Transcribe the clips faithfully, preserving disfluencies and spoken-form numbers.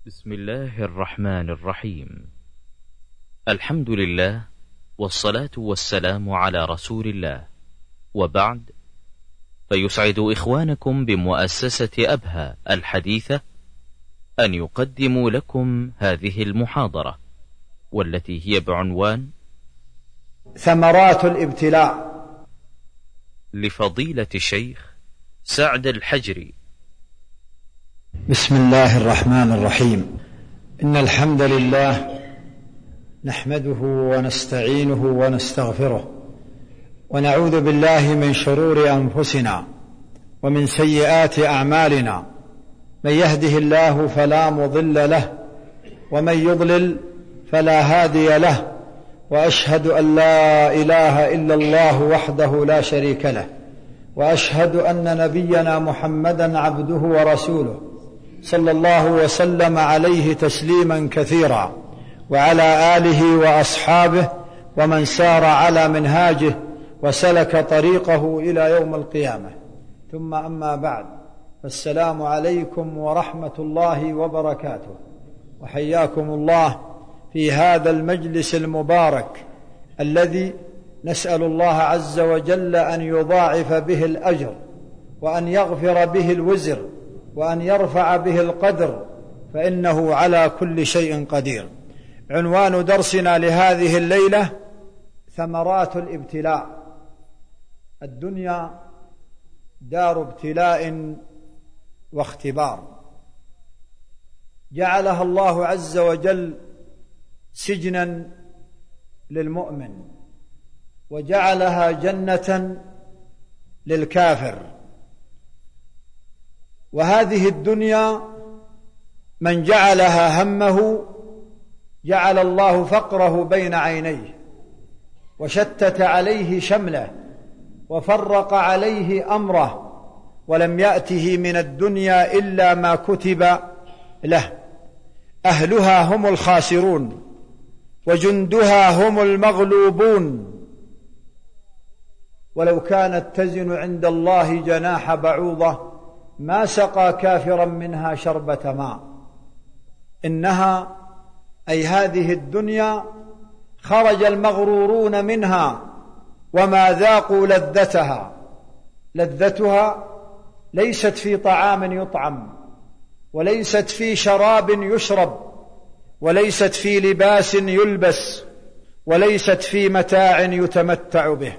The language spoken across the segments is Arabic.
بسم الله الرحمن الرحيم. الحمد لله والصلاة والسلام على رسول الله، وبعد، فيسعد إخوانكم بمؤسسة أبها الحديثة أن يقدموا لكم هذه المحاضرة، والتي هي بعنوان ثمرات الابتلاء، لفضيلة الشيخ سعد الحجري. بسم الله الرحمن الرحيم. إن الحمد لله نحمده ونستعينه ونستغفره، ونعوذ بالله من شرور أنفسنا ومن سيئات أعمالنا. من يهده الله فلا مضل له، ومن يضلل فلا هادي له، وأشهد أن لا إله إلا الله وحده لا شريك له، وأشهد أن نبينا محمدا عبده ورسوله صلى الله وسلم عليه تسليما كثيرا، وعلى آله وأصحابه ومن سار على منهاجه وسلك طريقه إلى يوم القيامة. ثم أما بعد، فالسلام عليكم ورحمة الله وبركاته، وحياكم الله في هذا المجلس المبارك الذي نسأل الله عز وجل أن يضاعف به الأجر، وأن يغفر به الوزر، وأن يرفع به القدر، فإنه على كل شيء قدير. عنوان درسنا لهذه الليلة ثمرات الابتلاء. الدنيا دار ابتلاء واختبار، جعلها الله عز وجل سجنا للمؤمن، وجعلها جنة للكافر. وهذه الدنيا من جعلها همه جعل الله فقره بين عينيه، وشتت عليه شمله، وفرق عليه أمره، ولم يأته من الدنيا إلا ما كتب له. أهلها هم الخاسرون، وجندها هم المغلوبون. ولو كانت تزن عند الله جناح بعوضة ما سقى كافرا منها شربة ماء. إنها أي هذه الدنيا خرج المغرورون منها وما ذاقوا لذتها. لذتها ليست في طعام يطعم، وليست في شراب يشرب، وليست في لباس يلبس، وليست في متاع يتمتع به.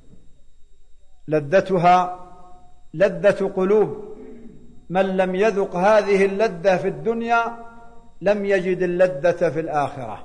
لذتها لذة قلوب. من لم يذق هذه اللذة في الدنيا لم يجد اللذة في الآخرة.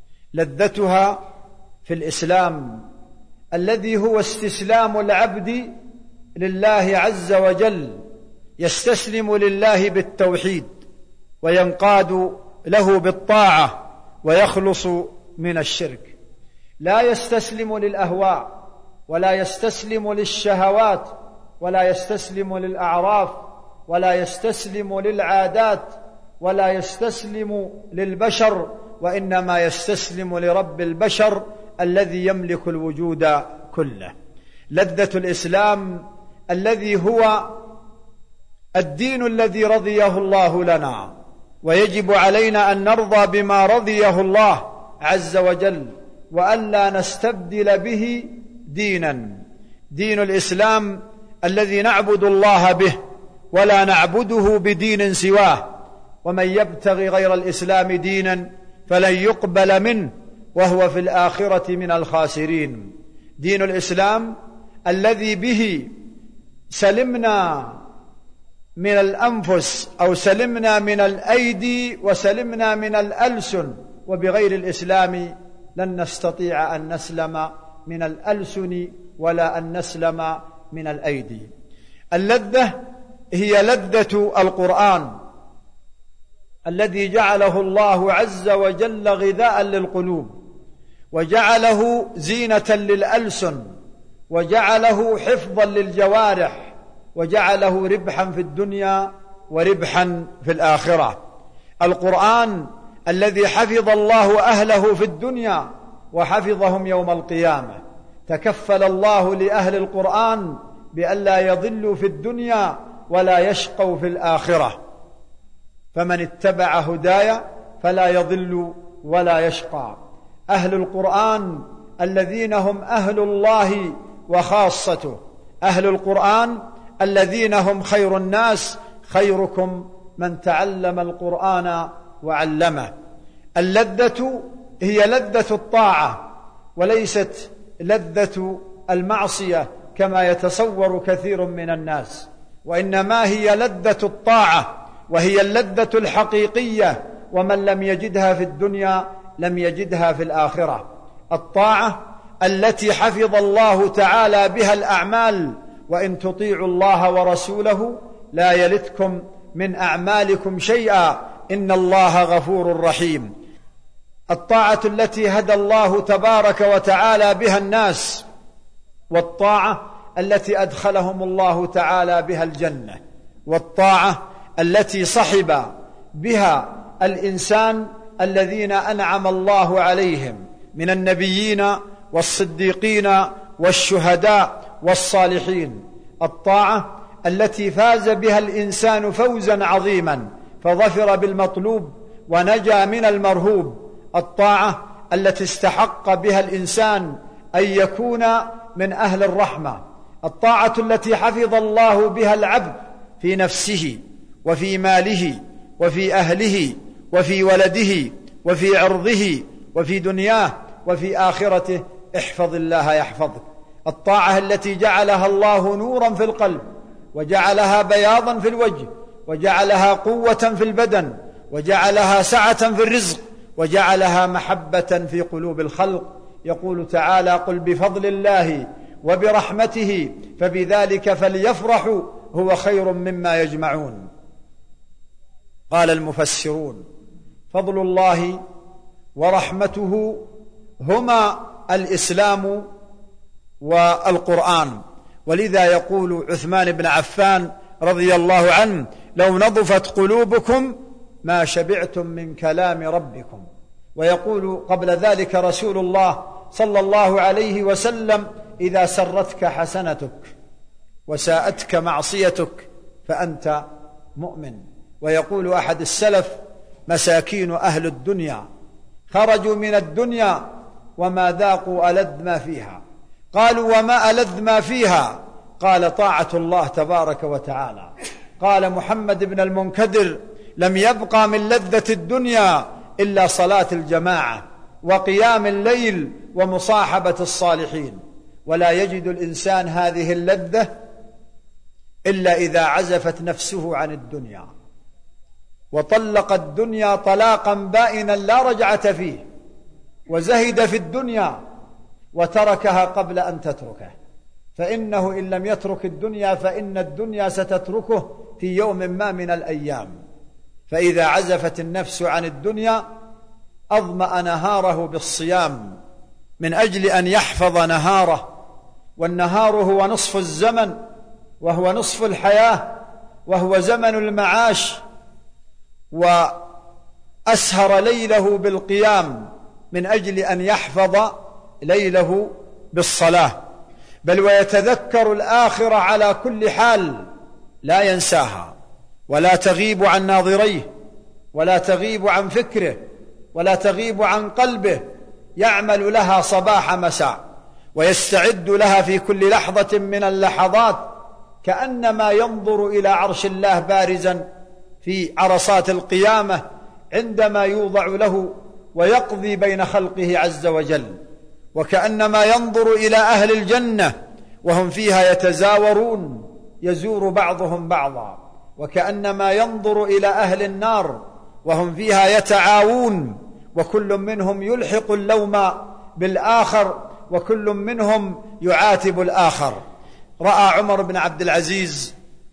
لذتها في الإسلام الذي هو استسلام العبد لله عز وجل، يستسلم لله بالتوحيد، وينقاد له بالطاعة، ويخلص من الشرك. لا يستسلم للأهواء، ولا يستسلم للشهوات، ولا يستسلم للأعراف، ولا يستسلم للعادات، ولا يستسلم للبشر، وإنما يستسلم لرب البشر الذي يملك الوجود كله. لذة الإسلام الذي هو الدين الذي رضيه الله لنا، ويجب علينا أن نرضى بما رضيه الله عز وجل، وألا نستبدل به دينا. دين الإسلام الذي نعبد الله به، ولا نعبده بدين سواه. ومن يبتغي غير الإسلام دينا فلن يقبل منه وهو في الآخرة من الخاسرين. دين الإسلام الذي به سلمنا من الأنفس، أو سلمنا من الأيدي، وسلمنا من الألسن. وبغير الإسلام لن نستطيع أن نسلم من الألسن، ولا أن نسلم من الأيدي. اللذة هي لذة القرآن الذي جعله الله عز وجل غذاء للقلوب، وجعله زينة للألسن، وجعله حفظا للجوارح، وجعله ربحا في الدنيا وربحا في الآخرة. القرآن الذي حفظ الله أهله في الدنيا وحفظهم يوم القيامة. تكفل الله لأهل القرآن بألا يضلوا في الدنيا ولا يشقوا في الآخرة. فمن اتبع هداي فلا يضل ولا يشقى. أهل القرآن الذين هم أهل الله وخاصته، أهل القرآن الذين هم خير الناس، خيركم من تعلم القرآن وعلمه. اللذة هي لذة الطاعة وليست لذة المعصية كما يتصور كثير من الناس، وإنما هي لذة الطاعة، وهي اللذة الحقيقية، ومن لم يجدها في الدنيا لم يجدها في الآخرة. الطاعة التي حفظ الله تعالى بها الأعمال، وإن تطيعوا الله ورسوله لا يلتكم من أعمالكم شيئا إن الله غفور رحيم. الطاعة التي هدى الله تبارك وتعالى بها الناس، والطاعة التي أدخلهم الله تعالى بها الجنة، والطاعة التي صحب بها الإنسان الذين أنعم الله عليهم من النبيين والصديقين والشهداء والصالحين. الطاعة التي فاز بها الإنسان فوزا عظيما فظفر بالمطلوب ونجا من المرهوب. الطاعة التي استحق بها الإنسان أن يكون من أهل الرحمة. الطاعة التي حفظ الله بها العبد في نفسه وفي ماله وفي أهله وفي ولده وفي عرضه وفي دنياه وفي آخرته. احفظ الله يحفظك. الطاعة التي جعلها الله نورا في القلب، وجعلها بياضا في الوجه، وجعلها قوة في البدن، وجعلها سعة في الرزق، وجعلها محبة في قلوب الخلق. يقول تعالى: قل بفضل الله وبرحمته فبذلك فليفرحوا هو خير مما يجمعون. قال المفسرون: فضل الله ورحمته هما الإسلام والقرآن. ولذا يقول عثمان بن عفان رضي الله عنه: لو نضفت قلوبكم ما شبعتم من كلام ربكم. ويقول قبل ذلك رسول الله صلى الله عليه وسلم: إذا سرتك حسنتك وساءتك معصيتك فأنت مؤمن. ويقول أحد السلف: مساكين أهل الدنيا خرجوا من الدنيا وما ذاقوا ألذ ما فيها. قالوا: وما ألذ ما فيها؟ قال: طاعة الله تبارك وتعالى. قال محمد بن المنكدر: لم يبقى من لذة الدنيا إلا صلاة الجماعة وقيام الليل ومصاحبة الصالحين. ولا يجد الإنسان هذه اللذة إلا إذا عزفت نفسه عن الدنيا وطلق الدنيا طلاقا بائنا لا رجعة فيه، وزهد في الدنيا وتركها قبل أن تتركه. فإنه إن لم يترك الدنيا فإن الدنيا ستتركه في يوم ما من الأيام. فإذا عزفت النفس عن الدنيا أظمأ نهاره بالصيام من أجل أن يحفظ نهاره. والنهار هو نصف الزمن، وهو نصف الحياة، وهو زمن المعاش. وأسهر ليله بالقيام من أجل أن يحفظ ليله بالصلاة، بل ويتذكر الآخرة على كل حال، لا ينساها ولا تغيب عن ناظريه ولا تغيب عن فكره ولا تغيب عن قلبه. يعمل لها صباح مساء ويستعد لها في كل لحظة من اللحظات، كأنما ينظر إلى عرش الله بارزا في عرصات القيامة عندما يوضع له ويقضي بين خلقه عز وجل، وكأنما ينظر إلى أهل الجنة وهم فيها يتزاورون يزور بعضهم بعضا، وكأنما ينظر إلى أهل النار وهم فيها يتعاون، وكل منهم يلحق اللوم بالآخر، وكل منهم يعاتب الآخر. رأى عمر بن عبد العزيز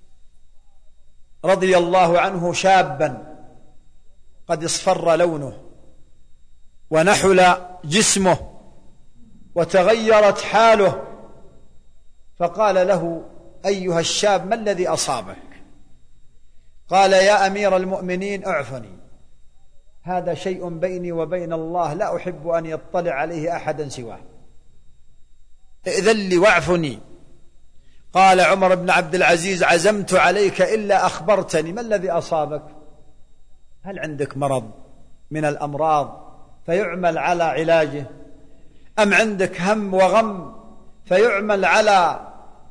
رضي الله عنه شابا قد اصفر لونه ونحل جسمه وتغيرت حاله، فقال له: أيها الشاب، ما الذي أصابك؟ قال: يا أمير المؤمنين اعفني، هذا شيء بيني وبين الله لا أحب أن يطلع عليه أحدا سواه، ائذن لي واعفني. قال عمر بن عبد العزيز: عزمت عليك إلا أخبرتني، ما الذي أصابك؟ هل عندك مرض من الأمراض فيعمل على علاجه، أم عندك هم وغم فيعمل على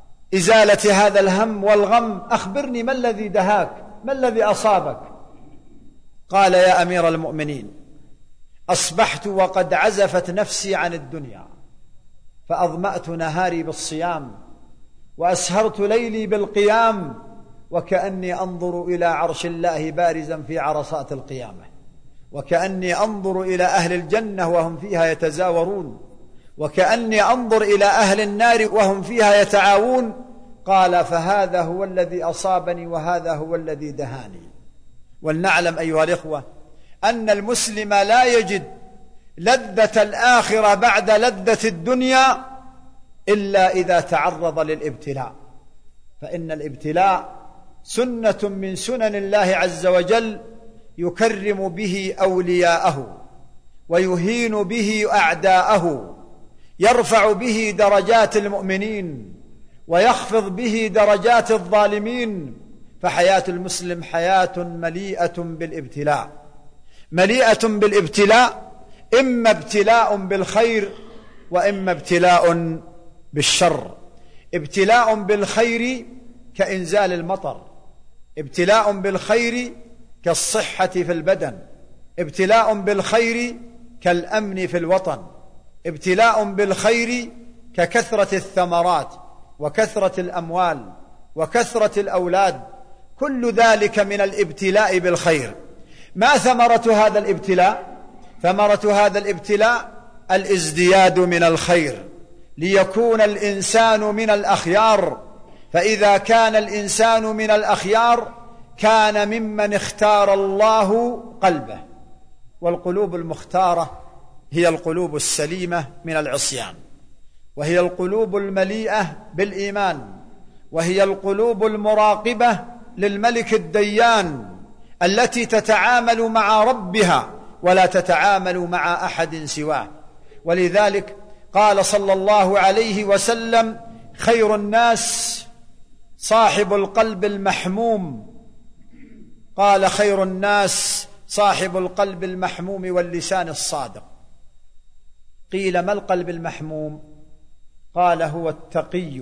إزالة هذا الهم والغم؟ أخبرني، ما الذي دهاك؟ ما الذي أصابك؟ قال: يا أمير المؤمنين، أصبحت وقد عزفت نفسي عن الدنيا، فأظمأت نهاري بالصيام، وأسهرت ليلي بالقيام، وكأني أنظر إلى عرش الله بارزا في عرصات القيامة، وكأني أنظر إلى أهل الجنة وهم فيها يتزاورون، وكأني أنظر إلى أهل النار وهم فيها يتعاون. قال: فهذا هو الذي أصابني وهذا هو الذي دهاني. ولنعلم أيها الإخوة أن المسلم لا يجد لذة الآخرة بعد لذة الدنيا إلا إذا تعرض للابتلاء، فإن الابتلاء سنة من سنن الله عز وجل يكرم به أولياءه ويهين به أعداءه، يرفع به درجات المؤمنين ويخفض به درجات الظالمين. فحياة المسلم حياة مليئة بالابتلاء، مليئة بالابتلاء، إما ابتلاء بالخير وإما ابتلاء بالشر. ابتلاء بالخير كإنزال المطر، ابتلاء بالخير كالصحة في البدن، ابتلاء بالخير كالأمن في الوطن، ابتلاء بالخير ككثرة الثمرات وكثرة الأموال وكثرة الأولاد، كل ذلك من الابتلاء بالخير. ما ثمرة هذا الابتلاء؟ ثمرة هذا الابتلاء الازدياد من الخير، ليكون الإنسان من الأخيار. فإذا كان الإنسان من الأخيار كان ممن اختار الله قلبه، والقلوب المختارة هي القلوب السليمة من العصيان، وهي القلوب المليئة بالإيمان، وهي القلوب المراقبة للملك الديان، التي تتعامل مع ربها ولا تتعامل مع أحد سواه. ولذلك قال صلى الله عليه وسلم: خير الناس صاحب القلب المحموم. قال: خير الناس صاحب القلب المحموم واللسان الصادق. قيل: ما القلب المحموم؟ قال: هو التقي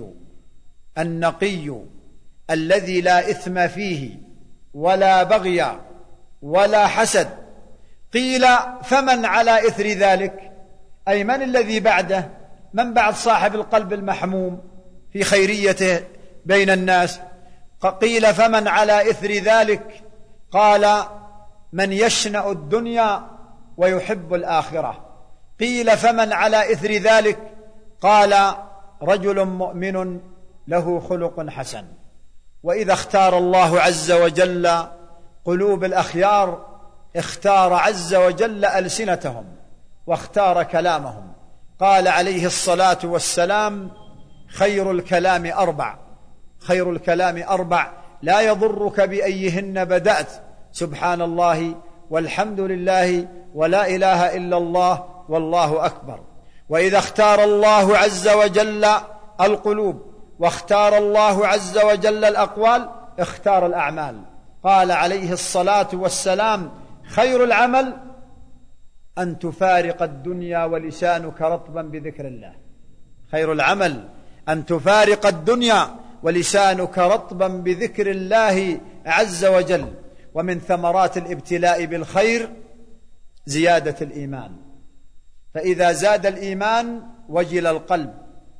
النقي الذي لا إثم فيه ولا بغي ولا حسد. قيل: فمن على إثر ذلك؟ أي من الذي بعده؟ من بعد صاحب القلب المحموم في خيريته بين الناس؟ قيل: فمن على إثر ذلك؟ قال: من يشنأ الدنيا ويحب الآخرة. قيل: فمن على إثر ذلك؟ قال: رجل مؤمن له خلق حسن. وإذا اختار الله عز وجل قلوب الأخيار اختار عز وجل ألسنتهم واختار كلامهم. قال عليه الصلاة والسلام: خير الكلام أربع، خير الكلام أربع لا يضرك بأيهن بدأت، سبحان الله والحمد لله ولا إله إلا الله والله أكبر. وإذا اختار الله عز وجل القلوب واختار الله عز وجل الأقوال اختار الأعمال. قال عليه الصلاة والسلام: خير العمل أن تفارق الدنيا ولسانك رطبا بذكر الله. خير العمل أن تفارق الدنيا ولسانك رطبا بذكر الله عز وجل. ومن ثمرات الابتلاء بالخير زيادة الإيمان، فإذا زاد الإيمان وجل القلب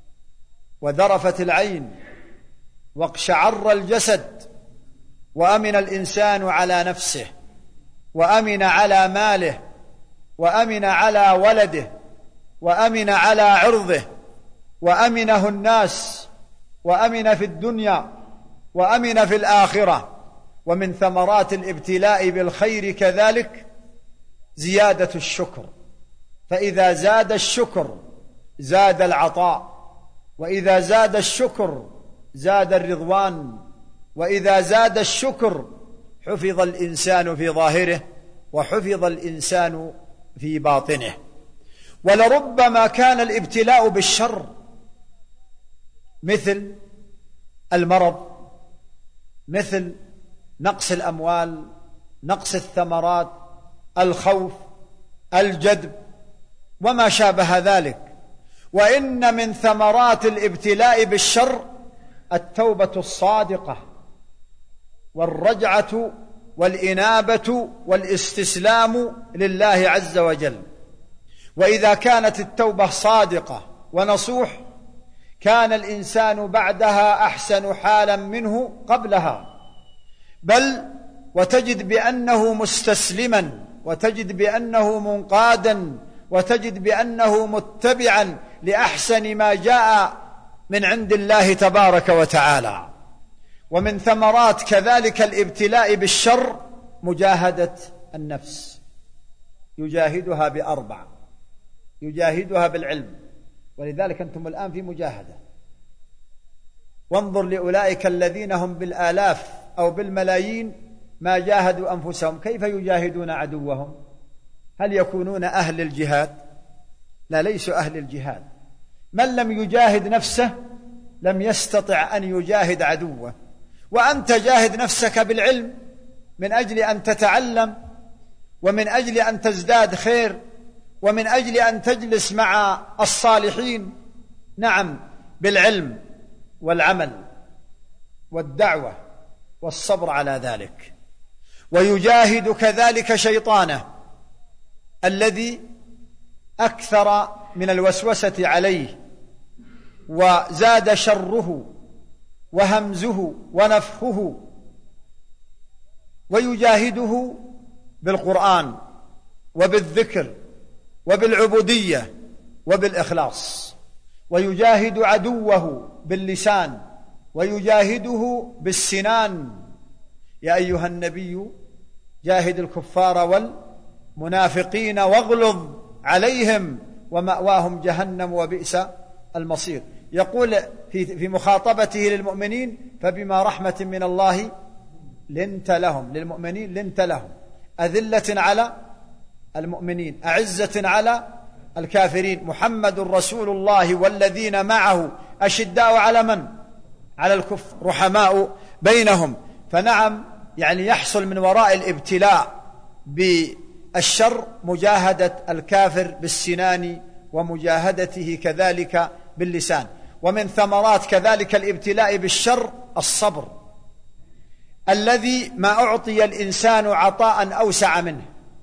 وذرفت العين واقشعر الجسد، وأمن الإنسان على نفسه وأمن على ماله وأمن على ولده وأمن على عرضه، وأمنه الناس، وأمن في الدنيا وأمن في الآخرة. ومن ثمرات الابتلاء بالخير كذلك زيادة الشكر، فإذا زاد الشكر زاد العطاء، وإذا زاد الشكر زاد الرضوان، وإذا زاد الشكر حفظ الإنسان في ظاهره وحفظ الإنسان في باطنه. ولربما كان الابتلاء بالشر مثل المرض، مثل نقص الأموال، نقص الثمرات، الخوف، الجدب وما شابه ذلك. وإن من ثمرات الابتلاء بالشر التوبة الصادقة والرجعة والإنابة والاستسلام لله عز وجل. وإذا كانت التوبة صادقة ونصوح كان الإنسان بعدها أحسن حالا منه قبلها، بل وتجد بأنه مستسلما، وتجد بأنه منقادا، وتجد بأنه متبعا لأحسن ما جاء من عند الله تبارك وتعالى. ومن ثمرات كذلك الابتلاء بالشر مجاهدة النفس، يجاهدها بأربع: يجاهدها بالعلم، ولذلك أنتم الآن في مجاهدة. وانظر لأولئك الذين هم بالآلاف أو بالملايين ما جاهدوا أنفسهم، كيف يجاهدون عدوهم؟ هل يكونون أهل الجهاد؟ لا، ليسوا أهل الجهاد. من لم يجاهد نفسه لم يستطع أن يجاهد عدوه. وأنت جاهد نفسك بالعلم من أجل أن تتعلم، ومن أجل أن تزداد خير، ومن أجل أن تجلس مع الصالحين. نعم، بالعلم والعمل والدعوة والصبر على ذلك. ويجاهد كذلك شيطانه الذي أكثر من الوسوسة عليه وزاد شره وهمزه ونفخه. ويجاهده بالقرآن وبالذكر وبالعبودية وبالإخلاص. ويجاهد عدوه باللسان، ويجاهده بالسنان. يا أيها النبي جاهد الكفار والمنافقين واغلظ عليهم ومأواهم جهنم وبئس المصير. يقول في في مخاطبته للمؤمنين: فبما رحمة من الله لنت لهم، للمؤمنين لنت لهم، أذلة على المؤمنين أعزة على الكافرين، محمد رسول الله والذين معه أشداء على من؟ على الكفر، رحماء بينهم. فنعم، يعني يحصل من وراء الابتلاء بالشر مجاهدة الكافر بالسنان، ومجاهدته كذلك باللسان. ومن ثمرات كذلك الابتلاء بالشر الصبر، الذي ما أعطي الإنسان عطاء أوسع منه،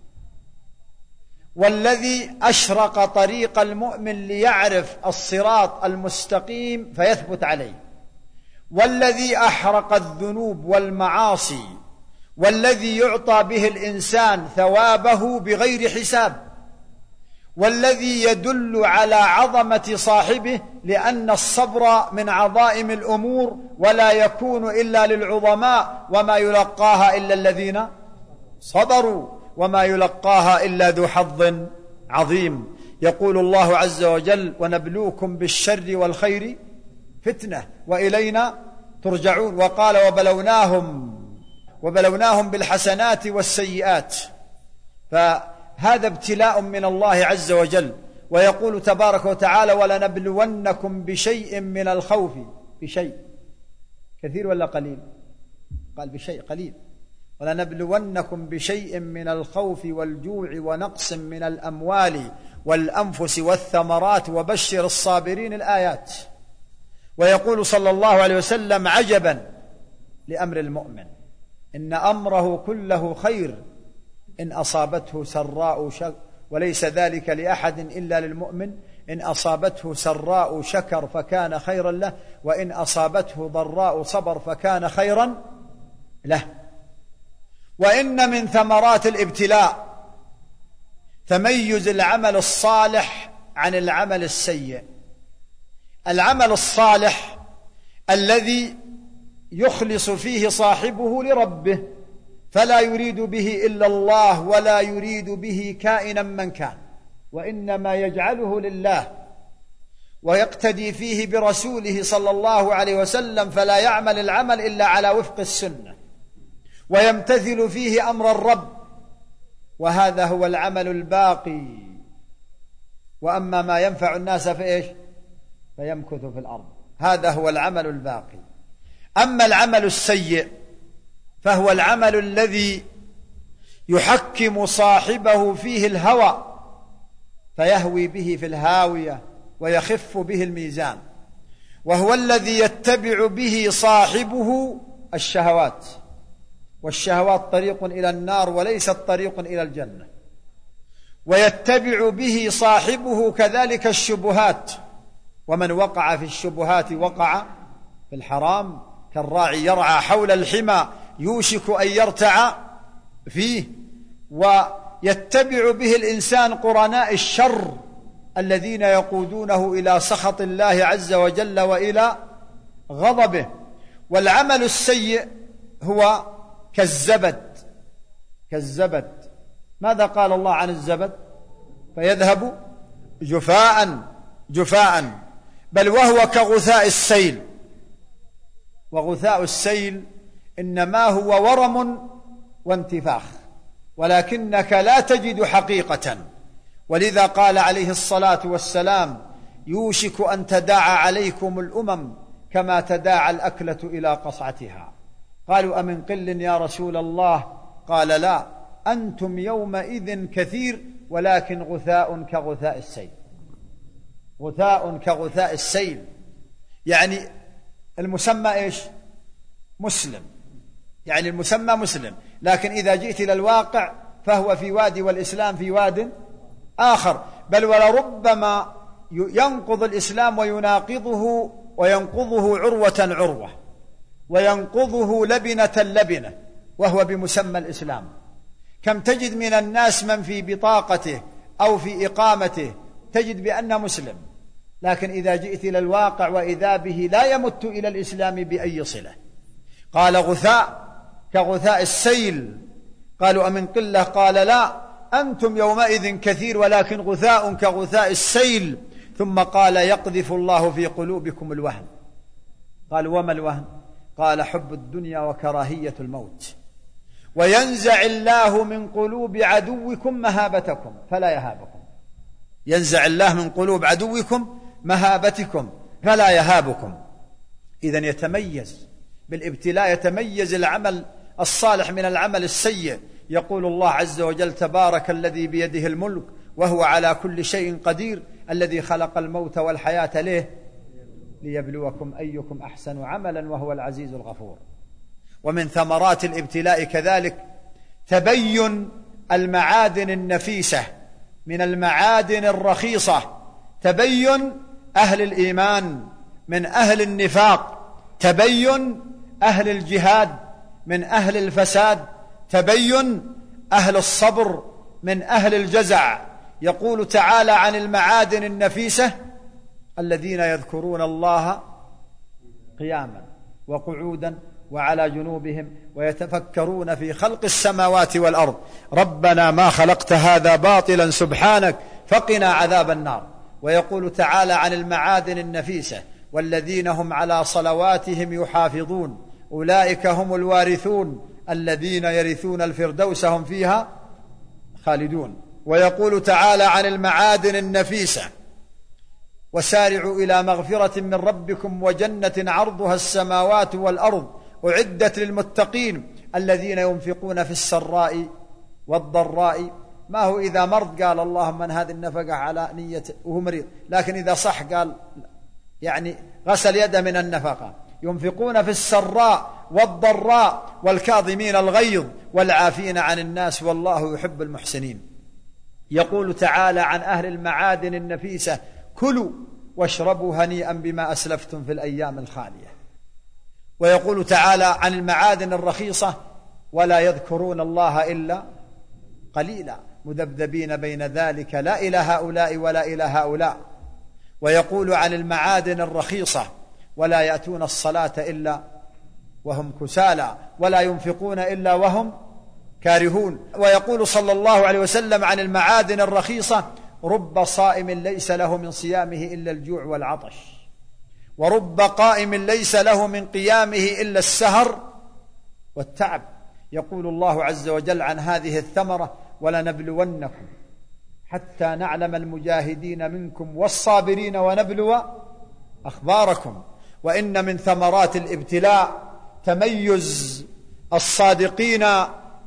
والذي أشرق طريق المؤمن ليعرف الصراط المستقيم فيثبت عليه، والذي أحرق الذنوب والمعاصي، والذي يعطى به الإنسان ثوابه بغير حساب، والذي يدل على عظمة صاحبه، لأن الصبر من عظائم الأمور ولا يكون إلا للعظماء، وما يلقاها إلا الذين صبروا، وما يلقاها إلا ذو حظ عظيم. يقول الله عز وجل: ونبلوكم بالشر والخير فتنة وإلينا ترجعون. وقال: وبلوناهم وبلوناهم بالحسنات والسيئات. فهذا ابتلاء من الله عز وجل. ويقول تبارك وتعالى: ولنبلونكم بشيء من الخوف. بشيء كثير ولا قليل؟ قال بشيء قليل. ولنبلونكم بشيء من الخوف والجوع ونقص من الأموال والأنفس والثمرات وبشر الصابرين. الآيات. ويقول صلى الله عليه وسلم: عجبا لأمر المؤمن، إن أمره كله خير، إن أصابته سراء شكر، وليس ذلك لأحد إلا للمؤمن، إن أصابته سراء شكر فكان خيرا له، وإن أصابته ضراء صبر فكان خيرا له. وإن من ثمرات الابتلاء تميز العمل الصالح عن العمل السيء. العمل الصالح الذي يخلص فيه صاحبه لربه، فلا يريد به إلا الله ولا يريد به كائنا من كان، وإنما يجعله لله، ويقتدي فيه برسوله صلى الله عليه وسلم، فلا يعمل العمل إلا على وفق السنة، ويمتثل فيه أمر الرب، وهذا هو العمل الباقي. وأما ما ينفع الناس فإيش؟ فيمكث في الأرض. هذا هو العمل الباقي. أما العمل السيء فهو العمل الذي يحكم صاحبه فيه الهوى فيهوي به في الهاوية ويخف به الميزان، وهو الذي يتبع به صاحبه الشهوات، والشهوات طريق إلى النار وليست طريق إلى الجنة، ويتبع به صاحبه كذلك الشبهات، ومن وقع في الشبهات وقع في الحرام، كالراعي يرعى حول الحمى يوشك أن يرتع فيه. ويتبع به الإنسان قرناء الشر الذين يقودونه إلى سخط الله عز وجل وإلى غضبه. والعمل السيء هو كالزبد، كالزبد. ماذا قال الله عن الزبد؟ فيذهب جفاء جفاء، بل وهو كغثاء السيل، وغثاء السيل إنما هو ورم وانتفاخ، ولكنك لا تجد حقيقة. ولذا قال عليه الصلاة والسلام: يوشك أن تداعى عليكم الأمم كما تداعى الأكلة إلى قصعتها. قالوا: أمن قل يا رسول الله؟ قال: لا، أنتم يومئذ كثير ولكن غثاء كغثاء السيل. غثاء كغثاء السيل، يعني المسمى إيش؟ مسلم، يعني المسمى مسلم، لكن إذا جئت إلى الواقع فهو في وادي والإسلام في واد آخر، بل ولربما ينقض الإسلام ويناقضه وينقضه عروة عروة، وينقضه لبنة لبنة، وهو بمسمى الإسلام. كم تجد من الناس من في بطاقته أو في إقامته تجد بأنه مسلم، لكن إذا جئت إلى الواقع وإذا به لا يمت إلى الإسلام بأي صلة. قال: غثاء كغثاء السيل. قالوا: أمن قلة؟ قال: لا، أنتم يومئذ كثير ولكن غثاء كغثاء السيل. ثم قال: يقذف الله في قلوبكم الوهن. قال: وما الوهن؟ قال: حب الدنيا وكراهية الموت. وينزع الله من قلوب عدوكم مهابتكم فلا يهابكم. ينزع الله من قلوب عدوكم مهابتكم فلا يهابكم. إذن يتميز بالابتلاء، يتميز العمل الصالح من العمل السيء. يقول الله عز وجل: تبارك الذي بيده الملك وهو على كل شيء قدير، الذي خلق الموت والحياة ليه؟ ليبلوكم أيكم أحسن عملا وهو العزيز الغفور. ومن ثمرات الابتلاء كذلك تبين المعادن النفيسة من المعادن الرخيصة، تبين أهل الإيمان من أهل النفاق، تبين أهل الجهاد من أهل الفساد، تبين أهل الصبر من أهل الجزع. يقول تعالى عن المعادن النفيسة: الذين يذكرون الله قياما وقعودا وعلى جنوبهم ويتفكرون في خلق السماوات والأرض ربنا ما خلقت هذا باطلا سبحانك فقنا عذاب النار. ويقول تعالى عن المعادن النفيسة: والذين هم على صلواتهم يحافظون أولئك هم الوارثون الذين يرثون الفردوس هم فيها خالدون. ويقول تعالى عن المعادن النفيسة: وسارعوا إلى مغفرة من ربكم وجنة عرضها السماوات والأرض أعدت للمتقين الذين ينفقون في السراء والضراء. ما هو إذا مرض قال اللهم من هذه النفقة على نية وهو مريض، لكن إذا صح قال يعني غسل يده من النفقة. ينفقون في السراء والضراء والكاظمين الغيظ والعافين عن الناس والله يحب المحسنين. يقول تعالى عن أهل المعادن النفيسة: كلوا واشربوا هنيئا بما أسلفتم في الأيام الخالية. ويقول تعالى عن المعادن الرخيصة: ولا يذكرون الله إلا قليلا مذبذبين بين ذلك لا إلى هؤلاء ولا إلى هؤلاء. ويقول عن المعادن الرخيصة: ولا يأتون الصلاة إلا وهم كسالى ولا ينفقون إلا وهم كارهون. ويقول صلى الله عليه وسلم عن المعادن الرخيصة: رب صائم ليس له من صيامه إلا الجوع والعطش، ورب قائم ليس له من قيامه إلا السهر والتعب. يقول الله عز وجل عن هذه الثمرة: ولنبلونكم حتى نعلم المجاهدين منكم والصابرين ونبلو أخباركم. وإن من ثمرات الابتلاء تميز الصادقين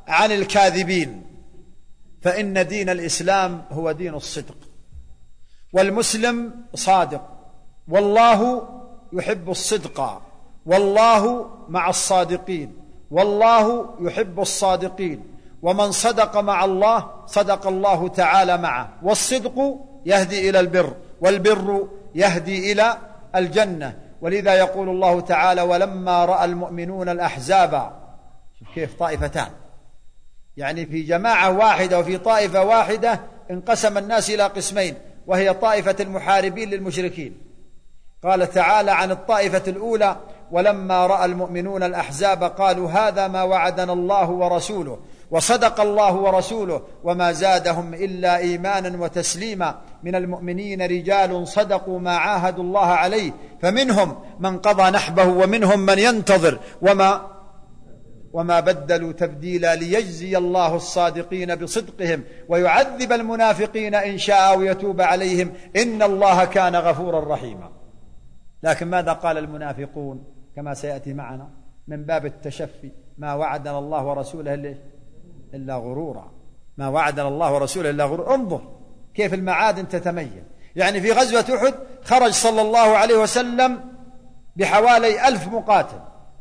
عن الكاذبين، فإن دين الإسلام هو دين الصدق، والمسلم صادق، والله يحب الصدق، والله مع الصادقين، والله يحب الصادقين، ومن صدق مع الله صدق الله تعالى معه، والصدق يهدي إلى البر، والبر يهدي إلى الجنة. ولذا يقول الله تعالى: ولما رأى المؤمنون الأحزاب، كيف طائفتان، يعني في جماعة واحدة وفي طائفة واحدة انقسم الناس إلى قسمين، وهي طائفة المحاربين للمشركين. قال تعالى عن الطائفة الأولى: ولما رأى المؤمنون الأحزاب قالوا هذا ما وعدنا الله ورسوله وصدق الله ورسوله وما زادهم إلا إيمانا وتسليما. من المؤمنين رجال صدقوا ما عاهدوا الله عليه، فمنهم من قضى نحبه ومنهم من ينتظر وما وما بدلوا تبديلا، ليجزي الله الصادقين بصدقهم ويعذب المنافقين إن شاء ويتوب عليهم، إن الله كان غفورا رحيما. لكن ماذا قال المنافقون كما سيأتي معنا؟ من باب التشفي: ما وعدنا الله ورسوله إلا غرورا، ما وعدنا الله ورسوله إلا غرورا. انظر كيف المعادن تتميز. يعني في غزوة أحد خرج صلى الله عليه وسلم بحوالي ألف مقاتل،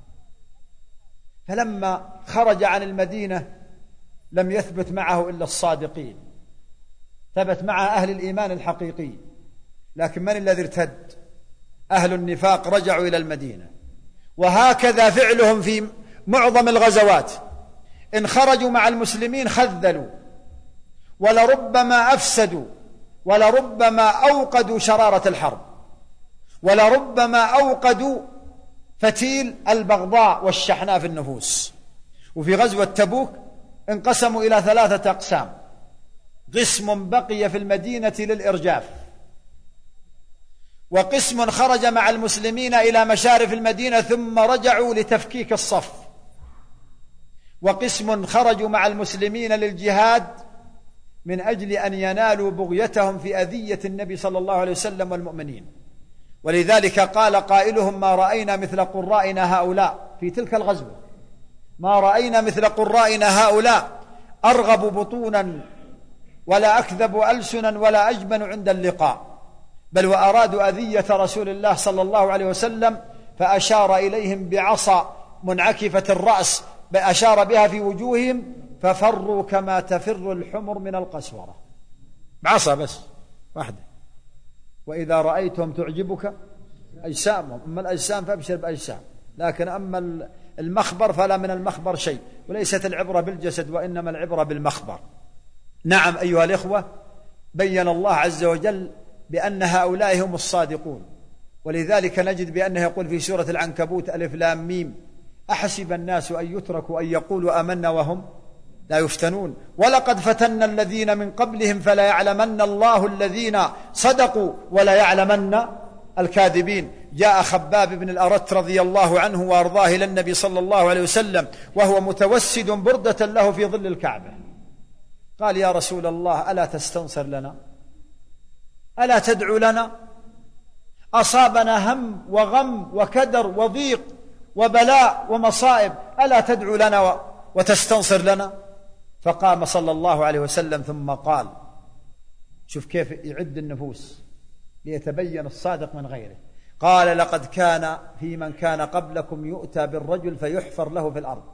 فلما خرج عن المدينة لم يثبت معه إلا الصادقين، ثبت مع أهل الإيمان الحقيقي. لكن من الذي ارتد؟ أهل النفاق رجعوا إلى المدينة. وهكذا فعلهم في معظم الغزوات، إن خرجوا مع المسلمين خذلوا، ولربما أفسدوا، ولربما أوقدوا شرارة الحرب، ولربما أوقدوا فتيل البغضاء والشحناء في النفوس. وفي غزوة تبوك انقسموا إلى ثلاثة أقسام: قسم بقي في المدينة للإرجاف، وقسم خرج مع المسلمين إلى مشارف المدينة ثم رجعوا لتفكيك الصف، وقسم خرجوا مع المسلمين للجهاد من أجل أن ينالوا بغيتهم في أذية النبي صلى الله عليه وسلم والمؤمنين. ولذلك قال قائلهم: ما رأينا مثل قرائنا هؤلاء في تلك الغزوة، ما رأينا مثل قرائنا هؤلاء أرغب بطونا ولا أكذب ألسنا ولا أجبن عند اللقاء، بل وأرادوا أذية رسول الله صلى الله عليه وسلم، فأشار إليهم بعصا منعكفة الرأس أشار بها في وجوههم ففروا كما تفر الحمر من القسورة، بعصا بس واحدة. وإذا رأيتهم تعجبك أجسامهم، أما الأجسام فأبشر بأجسام، لكن أما المخبر فلا من المخبر شيء، وليست العبرة بالجسد وإنما العبرة بالمخبر. نعم أيها الإخوة، بين الله عز وجل بأن هؤلاء هم الصادقون، ولذلك نجد بأنه يقول في سورة العنكبوت: ألف لام ميم، أحسب الناس أن يتركوا أن يقولوا آمنا وهم لا يفتنون، ولقد فتنا الذين من قبلهم فلا يعلمن الله الذين صدقوا ولا يعلمن الكاذبين. جاء خباب بن الأرت رضي الله عنه وأرضاه إلى النبي صلى الله عليه وسلم وهو متوسد بردة له في ظل الكعبة، قال: يا رسول الله، ألا تستنصر لنا؟ ألا تدعو لنا؟ أصابنا هم وغم وكدر وضيق وبلاء ومصائب، ألا تدعو لنا وتستنصر لنا؟ فقام صلى الله عليه وسلم ثم قال، شوف كيف يعد النفوس ليتبين الصادق من غيره، قال: لقد كان في من كان قبلكم يؤتى بالرجل فيحفر له في الأرض،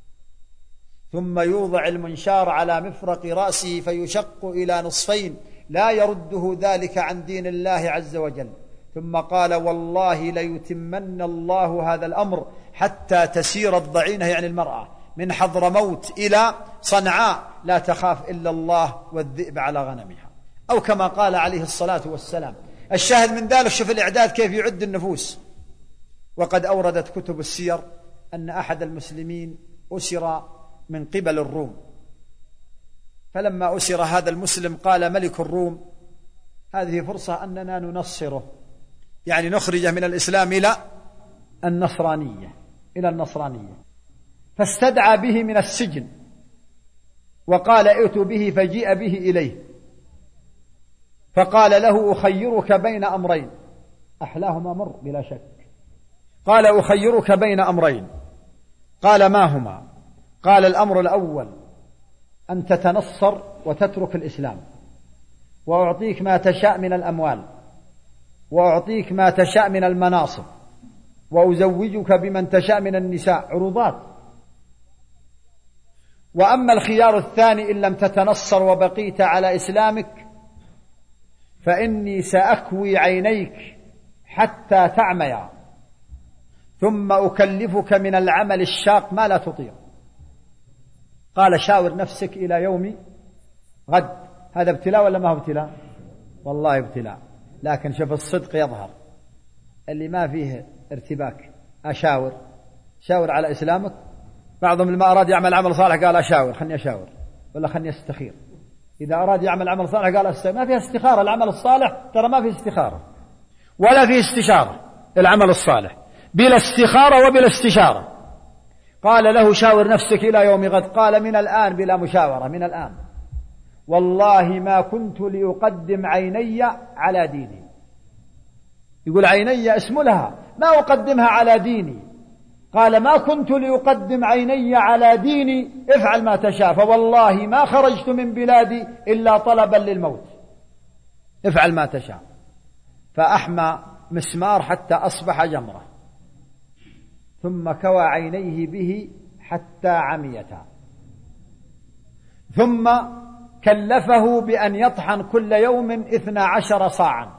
ثم يوضع المنشار على مفرق رأسه فيشق إلى نصفين، لا يرده ذلك عن دين الله عز وجل. ثم قال: والله ليتمن الله هذا الأمر حتى تسير الضعينة، يعني المرأة، من حضرموت إلى صنعاء لا تخاف إلا الله والذئب على غنمها، أو كما قال عليه الصلاة والسلام. الشاهد من ذلك شوف الإعداد كيف يعد النفوس. وقد أوردت كتب السير أن أحد المسلمين أسر من قبل الروم، فلما أسر هذا المسلم قال ملك الروم: هذه فرصة أننا ننصره، يعني نخرجه من الإسلام إلى النصرانية إلى النصرانية فاستدعى به من السجن وقال: ائتوا به، فجيء به إليه فقال له: أخيرك بين أمرين، أحلاهما مر بلا شك. قال: أخيرك بين أمرين. قال: ما هما؟ قال: الأمر الأول أن تتنصر وتترك الإسلام، وأعطيك ما تشاء من الأموال، وأعطيك ما تشاء من المناصب، وأزوجك بمن تشاء من النساء، عروضات. وأما الخيار الثاني إن لم تتنصر وبقيت على إسلامك فإني سأكوي عينيك حتى تعميا، ثم أكلفك من العمل الشاق ما لا تطيق. قال شاور نفسك إلى يوم غد. هذا ابتلاء ولا ما هو ابتلاء؟ والله ابتلاء، لكن شوف الصدق يظهر اللي ما فيه ارتباك. أشاور شاور على إسلامك. بعضهم لما أراد يعمل عمل صالح قال أشاور، خلني أشاور ولا خلني أستخير. إذا أراد يعمل عمل صالح قال أستخير. ما فيه استخارة. العمل الصالح ترى ما فيه استخارة ولا فيه استشارة. العمل الصالح بلا استخارة وبلا استشارة. قال له شاور نفسك إلى يوم غد. قال من الآن بلا مشاورة، من الآن والله ما كنت لأقدم عيني على ديني. يقول عيني اسم لها، ما أقدمها على ديني. قال ما كنت لأقدم عيني على ديني، افعل ما تشاء، فوالله ما خرجت من بلادي إلا طلبا للموت. افعل ما تشاء. فأحمى مسمار حتى أصبح جمرة، ثم كوى عينيه به حتى عميتا، ثم كلفه بأن يطحن كل يوم اثنا عشر صاعا.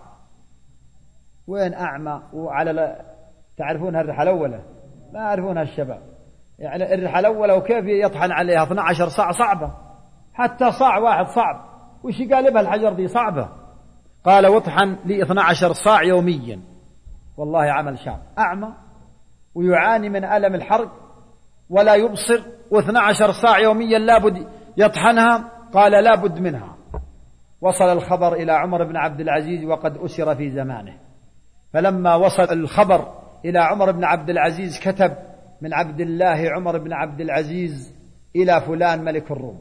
وين أعمى وعلى لا تعرفونها الرحلة الأولى؟ ما يعرفونها الشباب. يعني الرحلة الأولى وكيف يطحن عليها اثنا عشر صاع؟ صعبة. حتى صاع واحد صعب، وش يقالبها الحجر دي؟ صعبة. قال واطحن لي اثنا عشر صاع يوميا. والله عمل شاق. أعمى ويعاني من ألم الحرق ولا يبصر، واثنى عشر صاع يوميا لابد يطحنها. قال لابد منها. وصل الخبر إلى عمر بن عبد العزيز وقد أسر في زمانه. فلما وصل الخبر إلى عمر بن عبد العزيز كتب من عبد الله عمر بن عبد العزيز إلى فلان ملك الروم: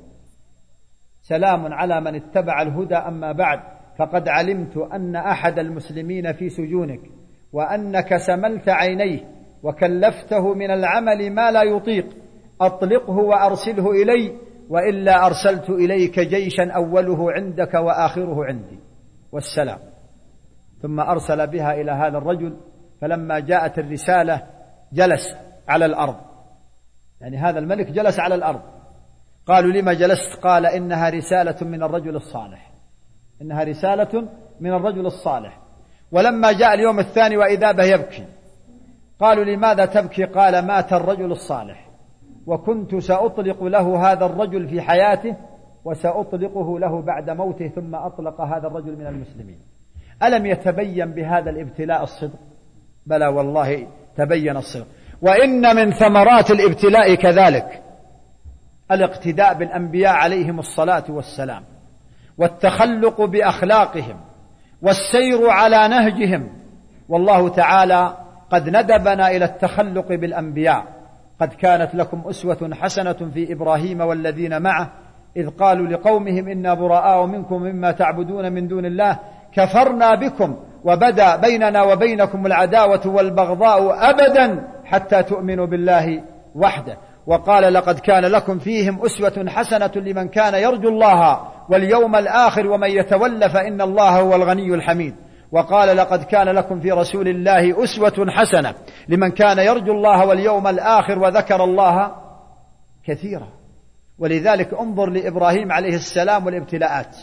سلام على من اتبع الهدى، أما بعد، فقد علمت أن أحد المسلمين في سجونك، وأنك سملت عينيه وكلفته من العمل ما لا يطيق. أطلقه وأرسله إلي، وإلا أرسلت إليك جيشا أوله عندك وآخره عندي، والسلام. ثم أرسل بها إلى هذا الرجل. فلما جاءت الرسالة جلس على الأرض، يعني هذا الملك جلس على الأرض. قالوا لما جلست؟ قال إنها رسالة من الرجل الصالح، إنها رسالة من الرجل الصالح. ولما جاء اليوم الثاني وإذا به يبكي. قالوا لماذا تبكي؟ قال مات الرجل الصالح، وكنت سأطلق له هذا الرجل في حياته وسأطلقه له بعد موته، ثم أطلق هذا الرجل من المسلمين. ألم يتبين بهذا الابتلاء الصدق؟ بلى والله تبين الصدق. وإن من ثمرات الابتلاء كذلك الاقتداء بالأنبياء عليهم الصلاة والسلام، والتخلق بأخلاقهم، والسير على نهجهم. والله تعالى قد ندبنا إلى التخلق بالأنبياء. قد كانت لكم أسوة حسنة في إبراهيم والذين معه إذ قالوا لقومهم إنا براء منكم مما تعبدون من دون الله كفرنا بكم وبدأ بيننا وبينكم العداوة والبغضاء أبدا حتى تؤمنوا بالله وحده. وقال لقد كان لكم فيهم أسوة حسنة لمن كان يرجو الله واليوم الآخر ومن يتولى فإن الله هو الغني الحميد. وقال لقد كان لكم في رسول الله أسوة حسنة لمن كان يرجو الله واليوم الآخر وذكر الله كثيرا. ولذلك انظر لإبراهيم عليه السلام والابتلاءات.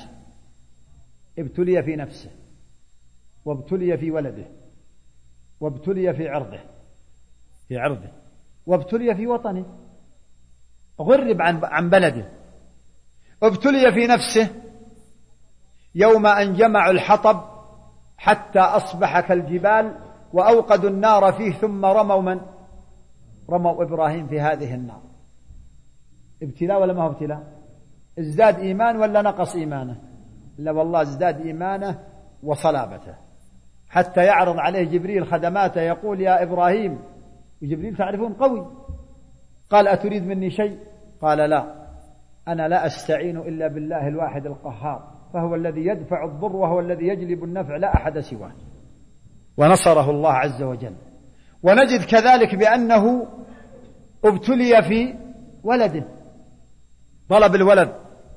ابتلي في نفسه، وابتلي في ولده، وابتلي في عرضه في عرضه وابتلي في وطنه، غرب عن عن بلده. ابتلي في نفسه يوم أن جمعوا الحطب حتى أصبح كالجبال وأوقدوا النار فيه، ثم رموا من؟ رموا إبراهيم في هذه النار. ابتلاء ولا ما هو ابتلاء؟ ازداد إيمان ولا نقص إيمانه؟ لا والله ازداد إيمانه وصلابته، حتى يعرض عليه جبريل خدماته يقول يا إبراهيم، وجبريل تعرفون قوي، قال أتريد مني شيء؟ قال لا، أنا لا أستعين إلا بالله الواحد القهار، فهو الذي يدفع الضر وهو الذي يجلب النفع، لا أحد سواه. ونصره الله عز وجل. ونجد كذلك بأنه ابتلي في ولده، طلب الولد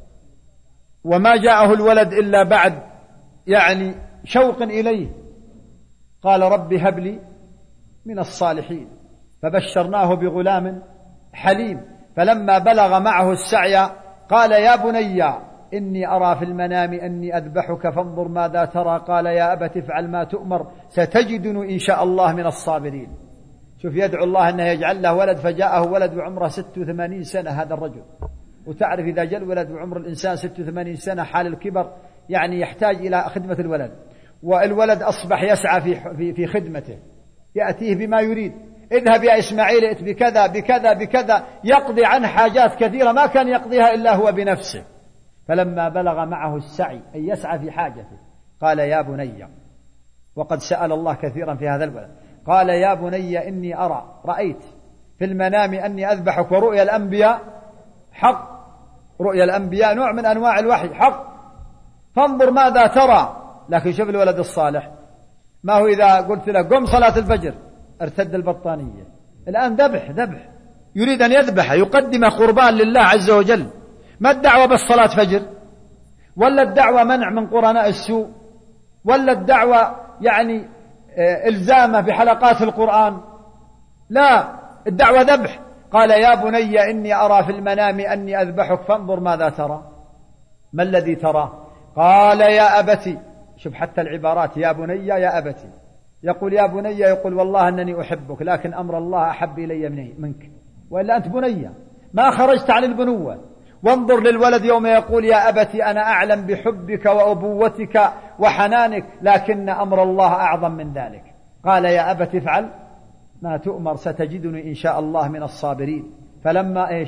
وما جاءه الولد إلا بعد يعني شوق إليه، قال رب هب لي من الصالحين، فبشرناه بغلام حليم. فلما بلغ معه السعي قال يا بني إني أرى في المنام أني أذبحك فانظر ماذا ترى، قال يا أبت افعل ما تؤمر ستجدني إن شاء الله من الصابرين. شوف يدعو الله أنه يجعل له ولد، فجاءه ولد وعمره ست وثمانين سنة هذا الرجل. وتعرف إذا جاء الولد وعمر الإنسان ست وثمانين سنة حال الكبر يعني يحتاج إلى خدمة الولد، والولد أصبح يسعى في في في خدمته، يأتيه بما يريد، اذهب يا إسماعيل ائت بكذا بكذا بكذا، يقضي عنه حاجات كثيرة ما كان يقضيها إلا هو بنفسه. فلما بلغ معه السعي أي يسعى في حاجته قال يا بني، وقد سأل الله كثيرا في هذا الولد، قال يا بني إني أرى رأيت في المنام أني أذبحك، ورؤيا الأنبياء حق، رؤيا الأنبياء نوع من أنواع الوحي حق، فانظر ماذا ترى. لكن شوف الولد الصالح، ما هو إذا قلت له قم صلاة الفجر ارتد البطانية، الآن ذبح ذبح يريد أن يذبح يقدم قربان لله عز وجل. ما الدعوة بس صلاة فجر، ولا الدعوة منع من قرناء السوء، ولا الدعوة يعني إلزامه بحلقات القرآن، لا، الدعوة ذبح. قال يا بني إني أرى في المنام أني أذبحك فانظر ماذا ترى. ما الذي ترى؟ قال يا أبتي، شوف حتى العبارات، يا بني يا أبتي، يقول يا بني يقول والله أنني أحبك لكن أمر الله أحب إلي منك، وإلا أنت بني ما خرجت عن البنوة. وانظر للولد يوم يقول يا أبتي أنا أعلم بحبك وأبوتك وحنانك لكن أمر الله أعظم من ذلك. قال يا أبت افعل ما تؤمر ستجدني إن شاء الله من الصابرين. فلما إيش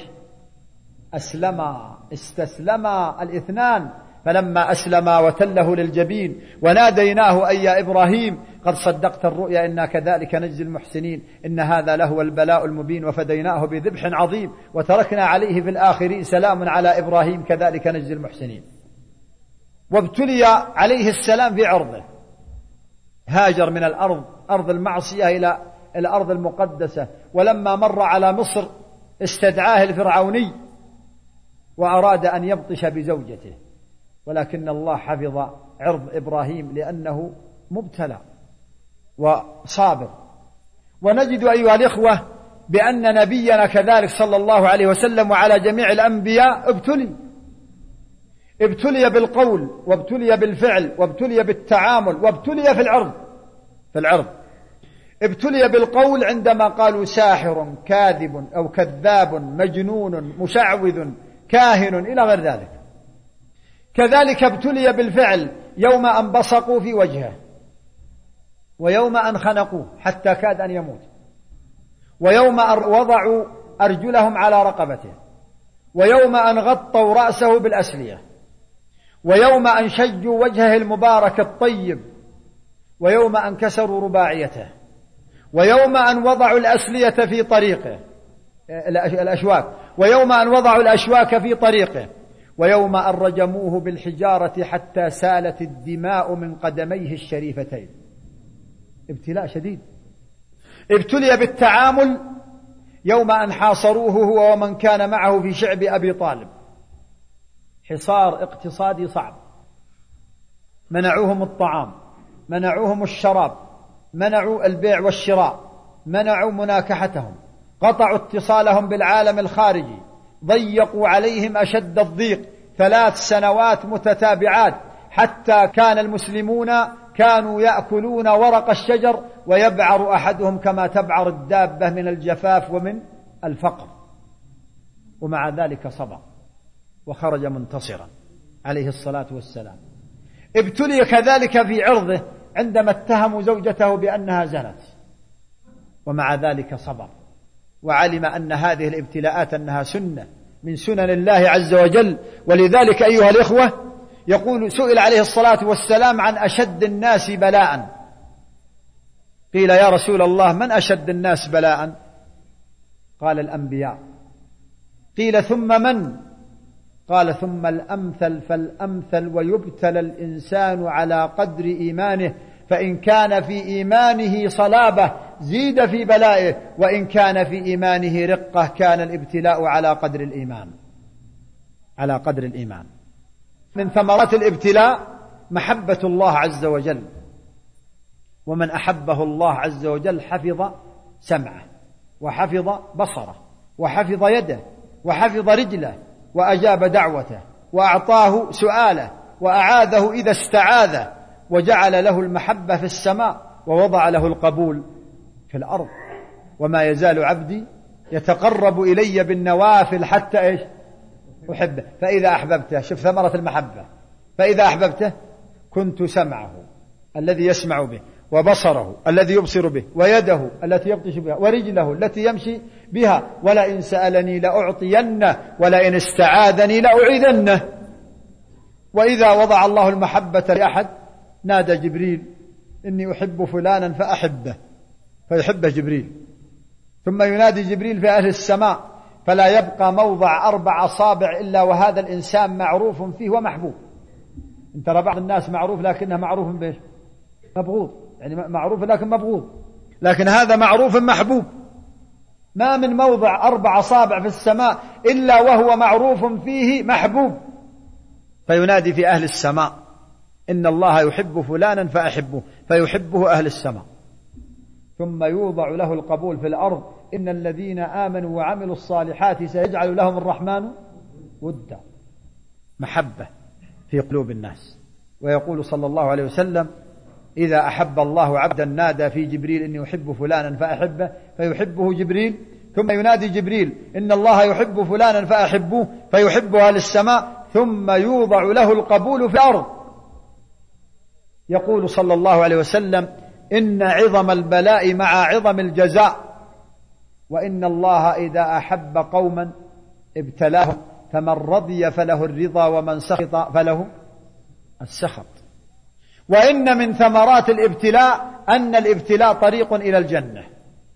أسلما استسلما الاثنان، فلما أسلما وتله للجبين وناديناه أي يا إبراهيم قد صدقت الرؤيا إنا كذلك نجزي المحسنين إن هذا لهو البلاء المبين وفديناه بذبح عظيم وتركنا عليه في الآخرين سلام على إبراهيم كذلك نجزي المحسنين. وابتلي عليه السلام في عرضه، هاجر من الأرض أرض المعصية إلى الأرض المقدسة، ولما مر على مصر استدعاه الفرعوني وأراد أن يبطش بزوجته، ولكن الله حفظ عرض إبراهيم لأنه مبتلى وصابر. ونجد أيها الإخوة بأن نبينا كذلك صلى الله عليه وسلم وعلى جميع الأنبياء ابتلي ابتلي بالقول وابتلي بالفعل وابتلي بالتعامل وابتلي في العرض في العرض ابتلي بالقول عندما قالوا ساحر كاذب أو كذاب مجنون مشعوذ كاهن إلى غير ذلك. كذلك ابتلي بالفعل يوم أن بصقوا في وجهه، ويوم أن خنقوه حتى كاد أن يموت، ويوم أن وضعوا أرجلهم على رقبته، ويوم أن غطوا رأسه بالأسلية، ويوم أن شجوا وجهه المبارك الطيب، ويوم أن كسروا رباعيته، ويوم أن وضعوا الأسلية في طريقه الأشواك، ويوم أن وضعوا الأشواك في طريقه، ويوم أن رجموه بالحجارة حتى سالت الدماء من قدميه الشريفتين. ابتلاء شديد. ابتلي بالتعامل يوم أن حاصروه هو ومن كان معه في شعب أبي طالب، حصار اقتصادي صعب، منعوهم الطعام، منعوهم الشراب، منعوا البيع والشراء، منعوا مناكحتهم، قطعوا اتصالهم بالعالم الخارجي، ضيقوا عليهم أشد الضيق ثلاث سنوات متتابعات، حتى كان المسلمون كانوا يأكلون ورق الشجر ويبعر أحدهم كما تبعر الدابة من الجفاف ومن الفقر، ومع ذلك صبر وخرج منتصرا عليه الصلاة والسلام. ابتلي كذلك في عرضه عندما اتهموا زوجته بأنها زنت، ومع ذلك صبر وعلم أن هذه الابتلاءات أنها سنة من سنن الله عز وجل. ولذلك أيها الإخوة يقول سئل عليه الصلاة والسلام عن أشد الناس بلاء، قيل يا رسول الله من أشد الناس بلاء؟ قال الأنبياء. قيل ثم من؟ قال ثم الأمثل فالأمثل، ويبتلى الإنسان على قدر إيمانه، فإن كان في إيمانه صلابة زيد في بلائه، وإن كان في إيمانه رقة كان الابتلاء على قدر الإيمان على قدر الإيمان. من ثمرات الابتلاء محبة الله عز وجل، ومن أحبه الله عز وجل حفظ سمعه وحفظ بصره وحفظ يده وحفظ رجله وأجاب دعوته وأعطاه سؤاله وأعاذه إذا استعاذ، وجعل له المحبة في السماء ووضع له القبول في الأرض. وما يزال عبدي يتقرب إلي بالنوافل حتى إيش أحبه فإذا أحببته. شوف ثمرة المحبة. فإذا أحببته كنت سمعه الذي يسمع به، وبصره الذي يبصر به، ويده التي يبطش بها، ورجله التي يمشي بها، ولئن سألني لأعطينه ولئن استعاذني لأعيذنه. وإذا وضع الله المحبة لأحد نادى جبريل إني أحب فلانا فأحبه فيحبه جبريل، ثم ينادي جبريل في أهل السماء فلا يبقى موضع أربع أصابع إلا وهذا الإنسان معروف فيه ومحبوب. انت ترى بعض الناس معروف لكنه معروف بإيش؟ مبغوض، يعني معروف لكن مبغوض، لكن هذا معروف محبوب. ما من موضع أربع أصابع في السماء إلا وهو معروف فيه محبوب، فينادي في أهل السماء إن الله يحب فلانا فأحبه فيحبه أهل السماء، ثم يوضع له القبول في الأرض إن الذين آمنوا وعملوا الصالحات سيجعل لهم الرحمن ودا، محبة في قلوب الناس. ويقول صلى الله عليه وسلم إذا أحب الله عبدا نادى في جبريل إني أحب فلانا فأحبه فيحبه جبريل، ثم ينادي جبريل إن الله يحب فلانا فأحبوه فيحبه أهل السماء، ثم يوضع له القبول في الأرض. يقول صلى الله عليه وسلم إن عظم البلاء مع عظم الجزاء، وإن الله إذا أحب قوما ابتلاهم، فمن رضي فله الرضا ومن سخط فله السخط. وإن من ثمرات الابتلاء أن الابتلاء طريق إلى الجنة.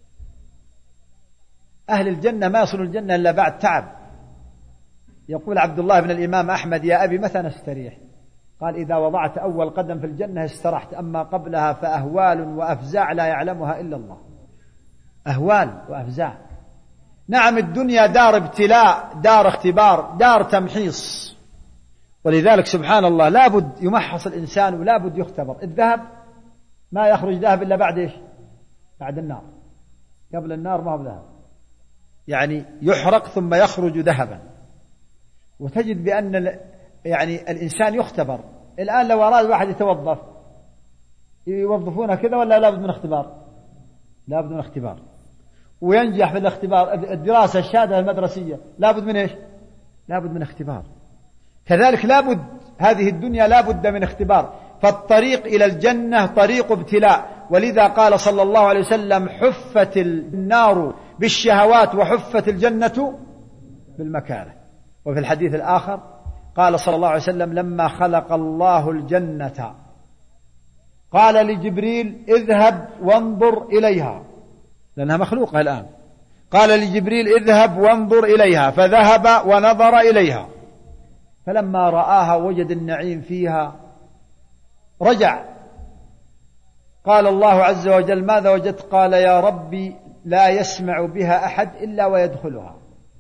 أهل الجنة ما يصلوا الجنة إلا بعد تعب. يقول عبد الله بن الإمام أحمد يا أبي متى نستريح؟ قال إذا وضعت أول قدم في الجنة استرحت، أما قبلها فأهوال وأفزاع لا يعلمها إلا الله. أهوال وأفزاع. نعم الدنيا دار ابتلاء، دار اختبار، دار تمحيص، ولذلك سبحان الله لابد يمحص الإنسان ولابد يختبر. الذهب ما يخرج ذهب إلا بعد إيش؟ بعد النار. قبل النار ما هو ذهب، يعني يحرق ثم يخرج ذهبا. وتجد بأن يعني الإنسان يختبر. الآن لو أراد واحد يتوظف يوظفونه كذا ولا لابد من اختبار؟ لابد من اختبار، وينجح في الاختبار. الدراسة الشهادة المدرسية لابد من إيش؟ لابد من اختبار. كذلك لابد هذه الدنيا لابد من اختبار. فالطريق إلى الجنة طريق ابتلاء، ولذا قال صلى الله عليه وسلم حفت النار بالشهوات وحفت الجنة بالمكاره. وفي الحديث الآخر قال صلى الله عليه وسلم لما خلق الله الجنة قال لجبريل اذهب وانظر إليها، لأنها مخلوقة الآن. قال لجبريل اذهب وانظر إليها، فذهب ونظر إليها، فلما رآها وجد النعيم فيها رجع. قال الله عز وجل ماذا وجدت؟ قال يا ربي لا يسمع بها أحد إلا ويدخلها.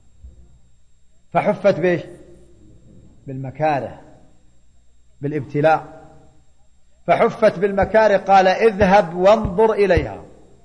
فحفت بيش؟ بالمكاره، بالابتلاء. فحفت بالمكاره قال اذهب وانظر إليها،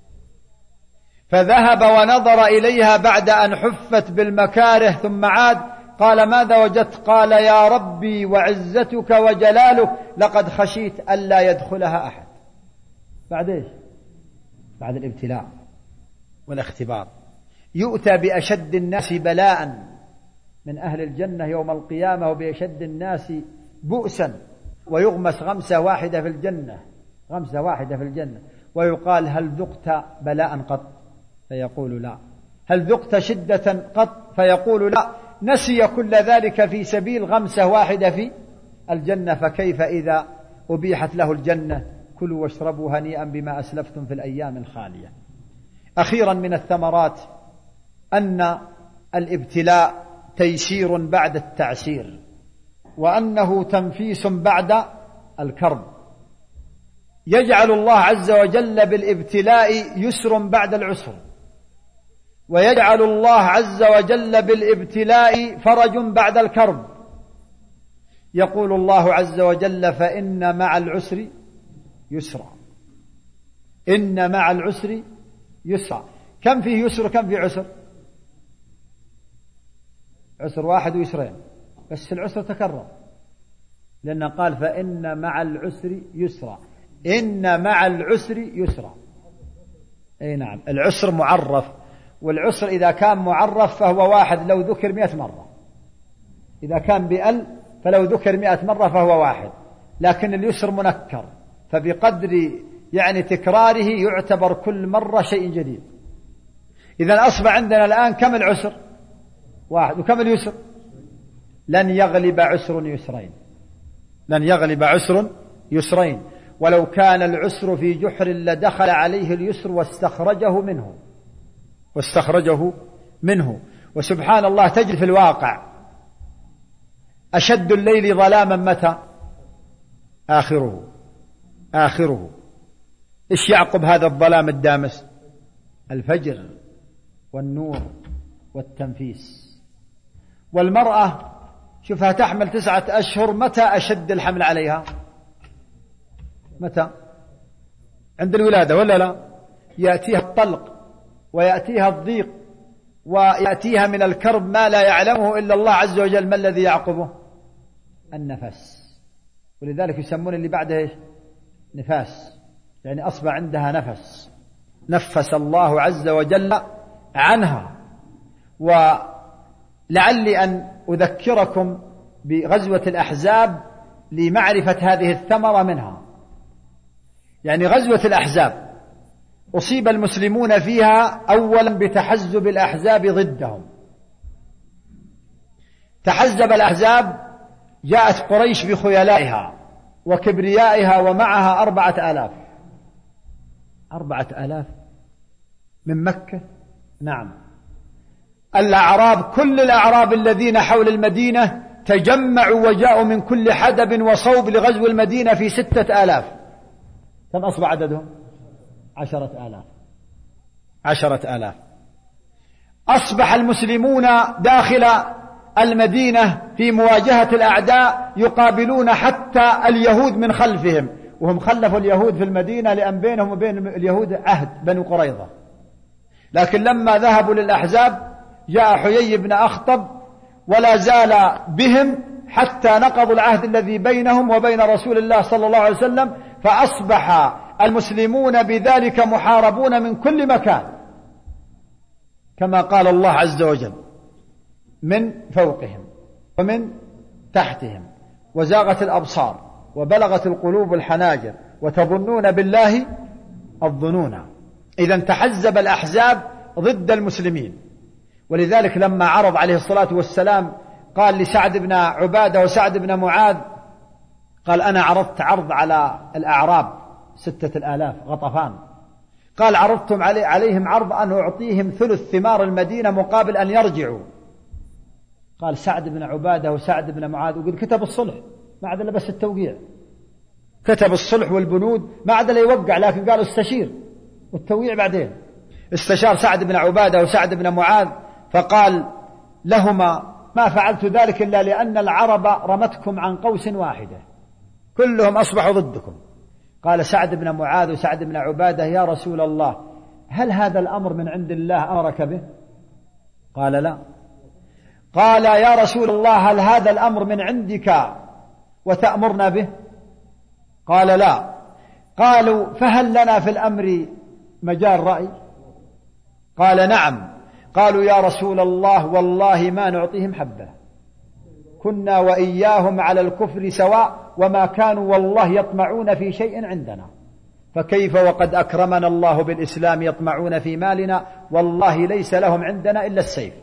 فذهب ونظر إليها بعد أن حفت بالمكاره ثم عاد. قال ماذا وجدت؟ قال يا ربي وعزتك وجلالك لقد خشيت ألا يدخلها أحد. بعد إيش؟ بعد الابتلاء والاختبار. يؤتى بأشد الناس بلاء من أهل الجنة يوم القيامة وبأشد الناس بؤسا، ويغمس غمسة واحدة في الجنة، غمسة واحدة في الجنة، ويقال هل ذقت بلاء قط؟ فيقول لا. هل ذقت شدة قط؟ فيقول لا. نسي كل ذلك في سبيل غمسة واحدة في الجنة. فكيف إذا أبيحت له الجنة؟ كلوا واشربوا هنيئا بما أسلفتم في الأيام الخالية. أخيرا من الثمرات أن الابتلاء تيسير بعد التعسير، وأنه تنفيس بعد الكرب. يجعل الله عز وجل بالابتلاء يسر بعد العسر، ويجعل الله عز وجل بالابتلاء فرج بعد الكرب. يقول الله عز وجل فإن مع العسر يسرا، إن مع العسر يسرا. كم فيه يسر وكم فيه عسر؟ عسر واحد ويسرين، بس العسر تكرر لأنه قال فإن مع العسر يسرا، إن مع العسر يسرا. أي نعم، العسر معرف، والعسر إذا كان معرف فهو واحد لو ذكر مئة مرة، إذا كان بأل فلو ذكر مئة مرة فهو واحد، لكن اليسر منكر، فبقدر يعني تكراره يعتبر كل مرة شيء جديد. إذا أصبح عندنا الآن كم العسر؟ واحد. وكم اليسر؟ لن يغلب عسر يسرين، لن يغلب عسر يسرين، ولو كان العسر في جحر لدخل عليه اليسر واستخرجه منه، واستخرجه منه. وسبحان الله تجد في الواقع أشد الليل ظلاما متى؟ آخره، آخره. إيش يعقب هذا الظلام الدامس؟ الفجر والنور والتنفيس. والمرأة شوفها تحمل تسعة أشهر، متى أشد الحمل عليها؟ متى؟ عند الولادة ولا لا؟ يأتيها الطلق ويأتيها الضيق ويأتيها من الكرب ما لا يعلمه إلا الله عز وجل. ما الذي يعقبه؟ النفس. ولذلك يسمون اللي بعده إيش؟ نفاس، يعني أصبح عندها نفس، نفس الله عز وجل عنها. ولعلي أن أذكركم بغزوة الأحزاب لمعرفة هذه الثمرة منها. يعني غزوة الأحزاب أصيب المسلمون فيها أولا بتحزب الأحزاب ضدهم. تحزب الأحزاب، جاءت قريش بخيلائها وكبريائها ومعها أربعة آلاف، أربعة آلاف من مكة. نعم، الأعراب كل الأعراب الذين حول المدينة تجمعوا وجاءوا من كل حدب وصوب لغزو المدينة في ستة آلاف. كم أصبح عددهم؟ عشرة آلاف، عشرة آلاف. أصبح المسلمون داخل المدينة في مواجهة الأعداء يقابلون حتى اليهود من خلفهم، وهم خلفوا اليهود في المدينة لأن بينهم وبين اليهود عهد بنو قريظة. لكن لما ذهبوا للأحزاب جاء حيي بن أخطب ولا زال بهم حتى نقضوا العهد الذي بينهم وبين رسول الله صلى الله عليه وسلم، فأصبح المسلمون بذلك محاربون من كل مكان، كما قال الله عز وجل من فوقهم ومن تحتهم، وزاغت الأبصار وبلغت القلوب الحناجر وتظنون بالله الظنون. إذن تحزب الأحزاب ضد المسلمين. ولذلك لما عرض عليه الصلاة والسلام قال لسعد بن عبادة وسعد بن معاذ، قال أنا عرضت عرض على الأعراب ستة الآلاف غطفان، قال عرضتم علي عليهم عرض أن أعطيهم ثلث ثمار المدينة مقابل أن يرجعوا. قال سعد بن عبادة وسعد بن معاذ وقد كتب الصلح ما عاد بس التوقيع، كتب الصلح والبنود ما عاد يوقع، لكن قال استشير والتوقيع بعدين. استشار سعد بن عبادة وسعد بن معاذ فقال لهما ما فعلت ذلك إلا لأن العرب رمتكم عن قوس واحدة، كلهم أصبحوا ضدكم. قال سعد بن معاذ وسعد بن عبادة يا رسول الله هل هذا الأمر من عند الله أمرك به؟ قال لا. قال يا رسول الله هل هذا الأمر من عندك وتأمرنا به؟ قال لا. قالوا فهل لنا في الأمر مجال رأي؟ قال نعم. قالوا يا رسول الله والله ما نعطيهم حبة، كنا وإياهم على الكفر سواء وما كانوا والله يطمعون في شيء عندنا، فكيف وقد أكرمنا الله بالإسلام يطمعون في مالنا والله ليس لهم عندنا إلا السيف.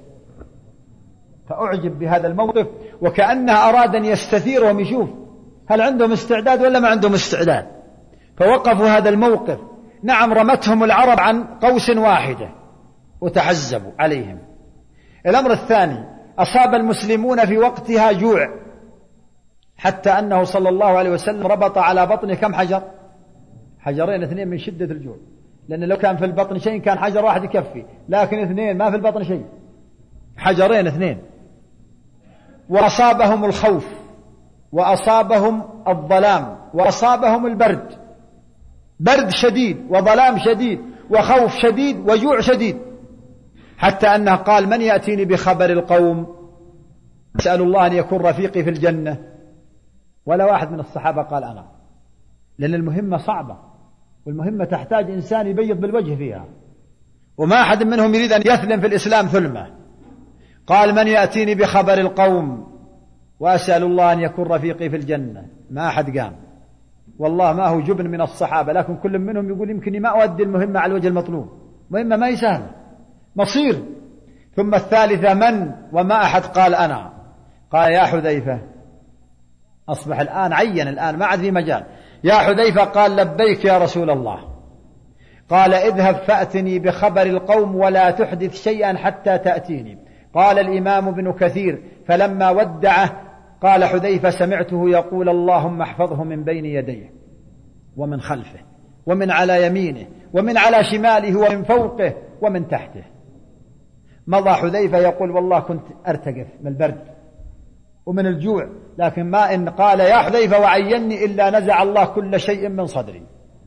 فأعجب بهذا الموقف، وكأنه أراد أن يستثيرهم يشوف هل عندهم استعداد ولا ما عندهم استعداد. فوقفوا هذا الموقف. نعم رمتهم العرب عن قوس واحدة وتحزبوا عليهم. الأمر الثاني أصاب المسلمون في وقتها جوع، حتى أنه صلى الله عليه وسلم ربط على بطنه كم حجر؟ حجرين اثنين من شدة الجوع، لأن لو كان في البطن شيء كان حجر واحد يكفي، لكن اثنين ما في البطن شيء، حجرين اثنين. وأصابهم الخوف وأصابهم الظلام وأصابهم البرد، برد شديد وظلام شديد وخوف شديد وجوع شديد، حتى أنه قال من يأتيني بخبر القوم أسأل الله أن يكون رفيقي في الجنة. ولا واحد من الصحابة قال أنا، لأن المهمة صعبة، والمهمة تحتاج إنسان يبيض بالوجه فيها، وما أحد منهم يريد أن يثلم في الإسلام ثلمة. قال من يأتيني بخبر القوم وأسأل الله أن يكون رفيقي في الجنة. ما أحد قام، والله ما هو جبن من الصحابة، لكن كل منهم يقول يمكن ما أؤدي المهمة على الوجه المطلوب، مهمة ما يسهل، مصير. ثم الثالثة من؟ وما أحد قال أنا. قال يا حذيفة، أصبح الآن عين، الآن ما عاد في مجال. يا حذيفة، قال لبيك يا رسول الله. قال اذهب فأتني بخبر القوم ولا تحدث شيئا حتى تأتيني. قال الإمام ابن كثير فلما ودعه قال حذيفة سمعته يقول اللهم احفظه من بين يديه ومن خلفه ومن على يمينه ومن على شماله ومن فوقه ومن تحته. مضى حذيفة يقول والله كنت أرتجف من البرد ومن الجوع، لكن ما إن قال يا حذيفة وعيني إلا نزع الله كل شيء من صدري.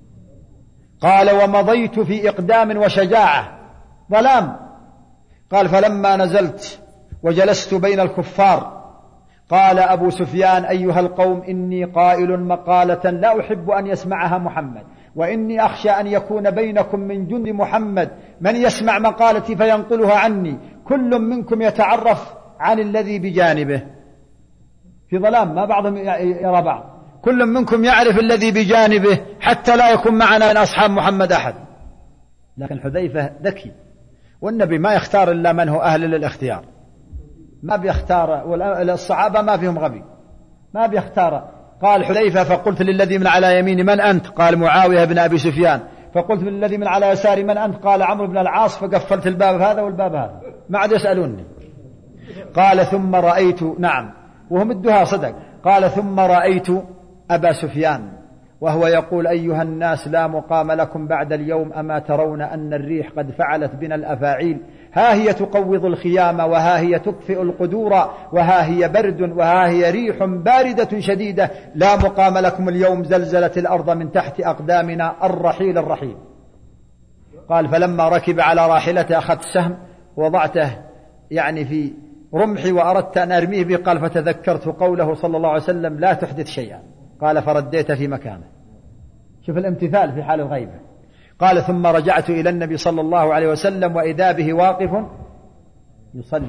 قال ومضيت في إقدام وشجاعة ظلام. قال فلما نزلت وجلست بين الكفار قال أبو سفيان أيها القوم إني قائل مقالة لا أحب أن يسمعها محمد، وإني أخشى أن يكون بينكم من جند محمد من يسمع مقالتي فينقلها عني، كل منكم يتعرف عن الذي بجانبه. في ظلام ما بعضهم يرى بعض، كل منكم يعرف الذي بجانبه حتى لا يكون معنا من أصحاب محمد أحد. لكن حذيفة ذكي، والنبي ما يختار إلا من هو أهل للاختيار، ما بيختار، والصحابة ما فيهم غبي، ما بيختار. قال حذيفة فقلت للذي من على يميني من أنت؟ قال معاوية بن أبي سفيان. فقلت للذي من على يساري من أنت؟ قال عمرو بن العاص. فقفلت الباب هذا والباب هذا، ما عاد يسألوني. قال ثم رأيت، نعم وهم الدهاء صدق، قال ثم رأيت أبا سفيان وهو يقول أيها الناس لا مقام لكم بعد اليوم، أما ترون أن الريح قد فعلت بنا الأفاعيل، ها هي تقوض الخيام وها هي تكفئ القدور، وها هي برد وها هي ريح باردة شديدة، لا مقام لكم اليوم، زلزلت الأرض من تحت أقدامنا، الرحيل الرحيل. قال فلما ركب على راحلته أخذت سهم وضعته يعني في رمحي وأردت أن أرميه به، قال فتذكرت قوله صلى الله عليه وسلم لا تحدث شيئا، قال فرديت في مكانه. شوف الامتثال في حال الغيبة. قال ثم رجعت إلى النبي صلى الله عليه وسلم وإذا به واقف يصلي.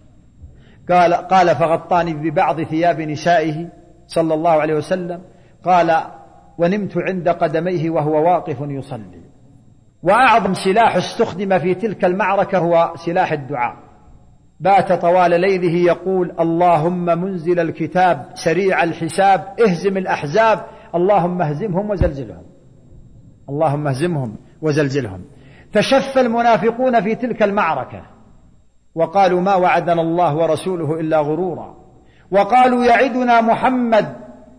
قال قال فغطاني ببعض ثياب نسائه صلى الله عليه وسلم، قال ونمت عند قدميه وهو واقف يصلي. وأعظم سلاح استخدم في تلك المعركة هو سلاح الدعاء. بات طوال ليله يقول اللهم منزل الكتاب سريع الحساب اهزم الأحزاب، اللهم اهزمهم وزلزلهم، اللهم اهزمهم وزلزلهم. تشفى المنافقون في تلك المعركة وقالوا ما وعدنا الله ورسوله إلا غرورا، وقالوا يعدنا محمد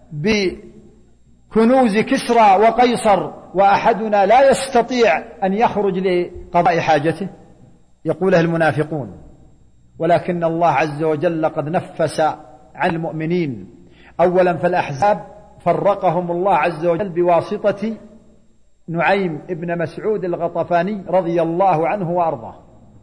بكنوز كسرى وقيصر وأحدنا لا يستطيع أن يخرج لقضاء حاجته، يقوله المنافقون. ولكن الله عز وجل قد نفس عن المؤمنين. أولا فالأحزاب فرقهم الله عز وجل بواسطة نعيم ابن مسعود الغطفاني رضي الله عنه وأرضاه،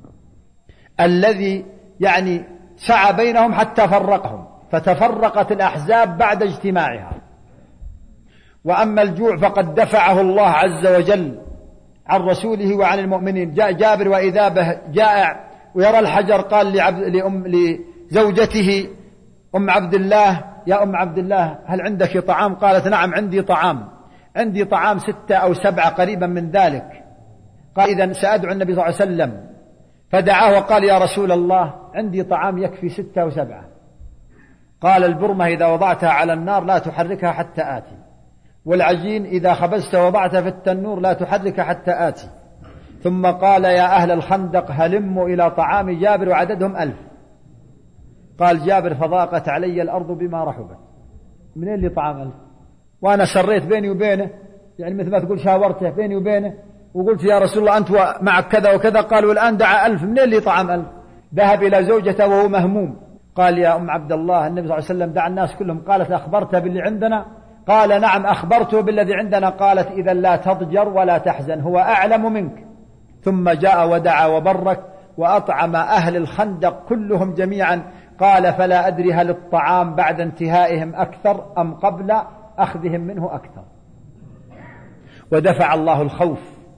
الذي يعني سعى بينهم حتى فرقهم، فتفرقت الأحزاب بعد اجتماعها. وأما الجوع فقد دفعه الله عز وجل عن رسوله وعن المؤمنين. جاء جابر وإذا به جائع ويرى الحجر، قال لعبد لأم لزوجته أم عبد الله يا أم عبد الله هل عندك طعام؟ قالت نعم عندي طعام، عندي طعام ستة أو سبعة قريبا من ذلك. قال إذن سأدعو النبي صلى الله عليه وسلم، فدعاه وقال يا رسول الله عندي طعام يكفي ستة أو سبعة. قال البرمة إذا وضعتها على النار لا تحركها حتى آتي، والعجين إذا خبزت وضعتها في التنور لا تحرك حتى آتي. ثم قال يا أهل الخندق هلموا إلى طعام جابر وعددهم ألف. قال جابر فضاقت علي الأرض بما رحبت، منين لي طعام ألف؟ وأنا سريت بيني وبينه، يعني مثل ما تقول شاورته بيني وبينه وقلت يا رسول الله أنت معك كذا وكذا، قال والآن دعا ألف، منين لي طعام ألف؟ ذهب إلى زوجته وهو مهموم قال يا أم عبد الله النبي صلى الله عليه وسلم دعا الناس كلهم. قالت أخبرته باللي عندنا؟ قال نعم أخبرته بالذي عندنا. قالت إذا لا تضجر ولا تحزن، هو أعلم منك. ثم جاء ودعا وبرك وأطعم أهل الخندق كلهم جميعا. قال فلا أدري هل الطعام بعد انتهائهم أكثر أم قبل أخذهم منه أكثر. ودفع الله الخوف،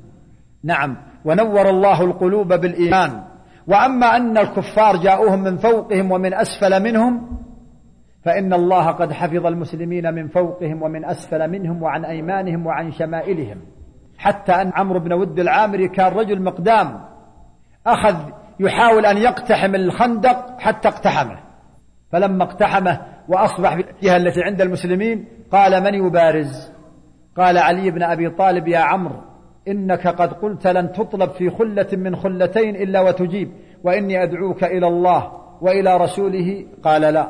نعم، ونور الله القلوب بالإيمان. وأما أن الكفار جاءوهم من فوقهم ومن أسفل منهم، فإن الله قد حفظ المسلمين من فوقهم ومن أسفل منهم وعن أيمانهم وعن شمائلهم، حتى أن عمرو بن ود العامري كان رجل مقدام، أخذ يحاول أن يقتحم الخندق حتى اقتحمه. فلما اقتحمه وأصبح في الجهة التي عند المسلمين قال من يبارز؟ قال علي بن أبي طالب يا عمرو إنك قد قلت لن تطلب في خلة من خلتين إلا وتجيب، وإني أدعوك إلى الله وإلى رسوله. قال لا.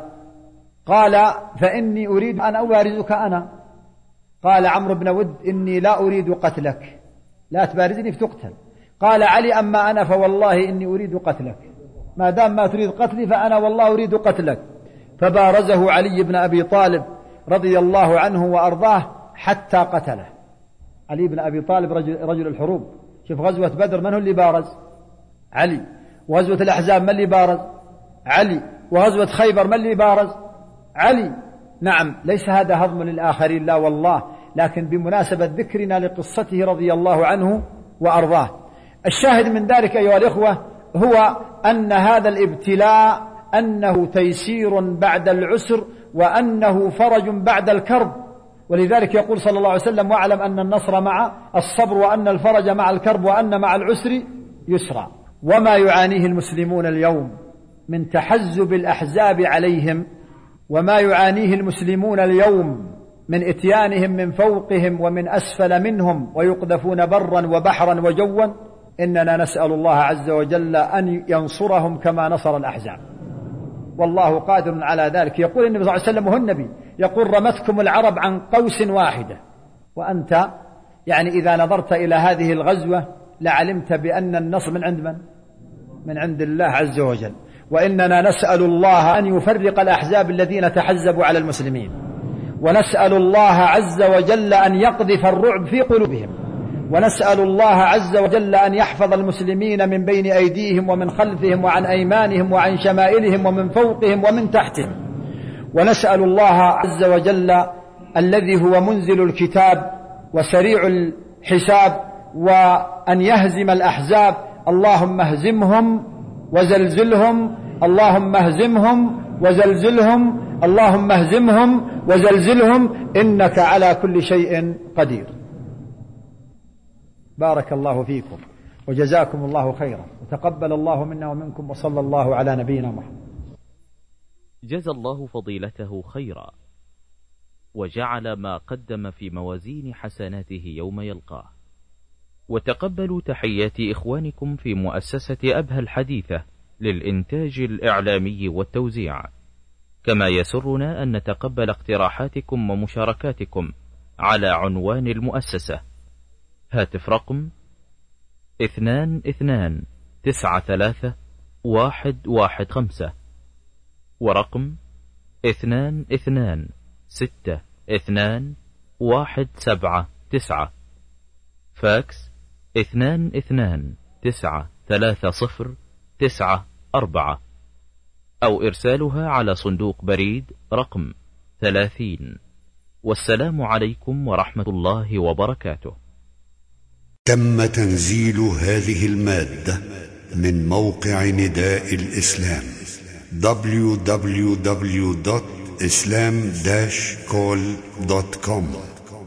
قال فإني أريد أن أبارزك أنا. قال عمرو بن ود إني لا أريد قتلك، لا تبارزني فتقتل. قال علي أما أنا فوالله إني أريد قتلك، ما دام ما تريد قتلي فأنا والله أريد قتلك. فبارزه علي بن أبي طالب رضي الله عنه وأرضاه حتى قتله. علي بن أبي طالب رجل, رجل الحروب. شوف غزوة بدر من هو اللي بارز؟ علي. وغزوة الأحزاب من اللي بارز؟ علي. وغزوة خيبر من اللي بارز؟ علي. نعم، ليس هذا هضم للآخرين لا والله، لكن بمناسبة ذكرنا لقصته رضي الله عنه وأرضاه. الشاهد من ذلك أيها الإخوة هو أن هذا الابتلاء أنه تيسير بعد العسر، وأنه فرج بعد الكرب. ولذلك يقول صلى الله عليه وسلم واعلم أن النصر مع الصبر، وأن الفرج مع الكرب، وأن مع العسر يسرا. وما يعانيه المسلمون اليوم من تحزب الأحزاب عليهم، وما يعانيه المسلمون اليوم من إتيانهم من فوقهم ومن أسفل منهم ويقذفون برا وبحرا وجوا، إننا نسأل الله عز وجل أن ينصرهم كما نصر الأحزاب، والله قادر على ذلك. يقول النبي صلى الله عليه وسلم وهو النبي يقول رمتكم العرب عن قوس واحدة. وأنت يعني إذا نظرت إلى هذه الغزوة لعلمت بأن النصر من عند من؟ من عند الله عز وجل. وإننا نسأل الله أن يفرق الأحزاب الذين تحزبوا على المسلمين، ونسأل الله عز وجل أن يقذف الرعب في قلوبهم، ونسأل الله عز وجل أن يحفظ المسلمين من بين أيديهم ومن خلفهم وعن أيمانهم وعن شمائلهم ومن فوقهم ومن تحتهم. ونسأل الله عز وجل الذي هو منزل الكتاب وسريع الحساب وأن يهزم الأحزاب. اللهم اهزمهم وزلزلهم، اللهم اهزمهم وزلزلهم، اللهم اهزمهم وزلزلهم، إنك على كل شيء قدير. بارك الله فيكم وجزاكم الله خيرا، وتقبل الله منا ومنكم، وصلى الله على نبينا محمد. جزى الله فضيلته خيرا، وجعل ما قدم في موازين حسناته يوم يلقاه. وتقبلوا تحيات إخوانكم في مؤسسة أبهى الحديثة للإنتاج الإعلامي والتوزيع، كما يسرنا أن نتقبل اقتراحاتكم ومشاركاتكم على عنوان المؤسسة: هاتف رقم اثنان اثنان تسعة ثلاثة واحد واحد خمسة، ورقم اثنان اثنان ستة اثنان واحد سبعة تسعة، فاكس اثنان اثنان تسعة ثلاثة صفر تسعة أربعة، أو إرسالها على صندوق بريد رقم ثلاثين. والسلام عليكم ورحمة الله وبركاته. تم تنزيل هذه المادة من موقع نداء الإسلام دبليو دبليو دبليو دوت إسلام داش كول دوت كوم.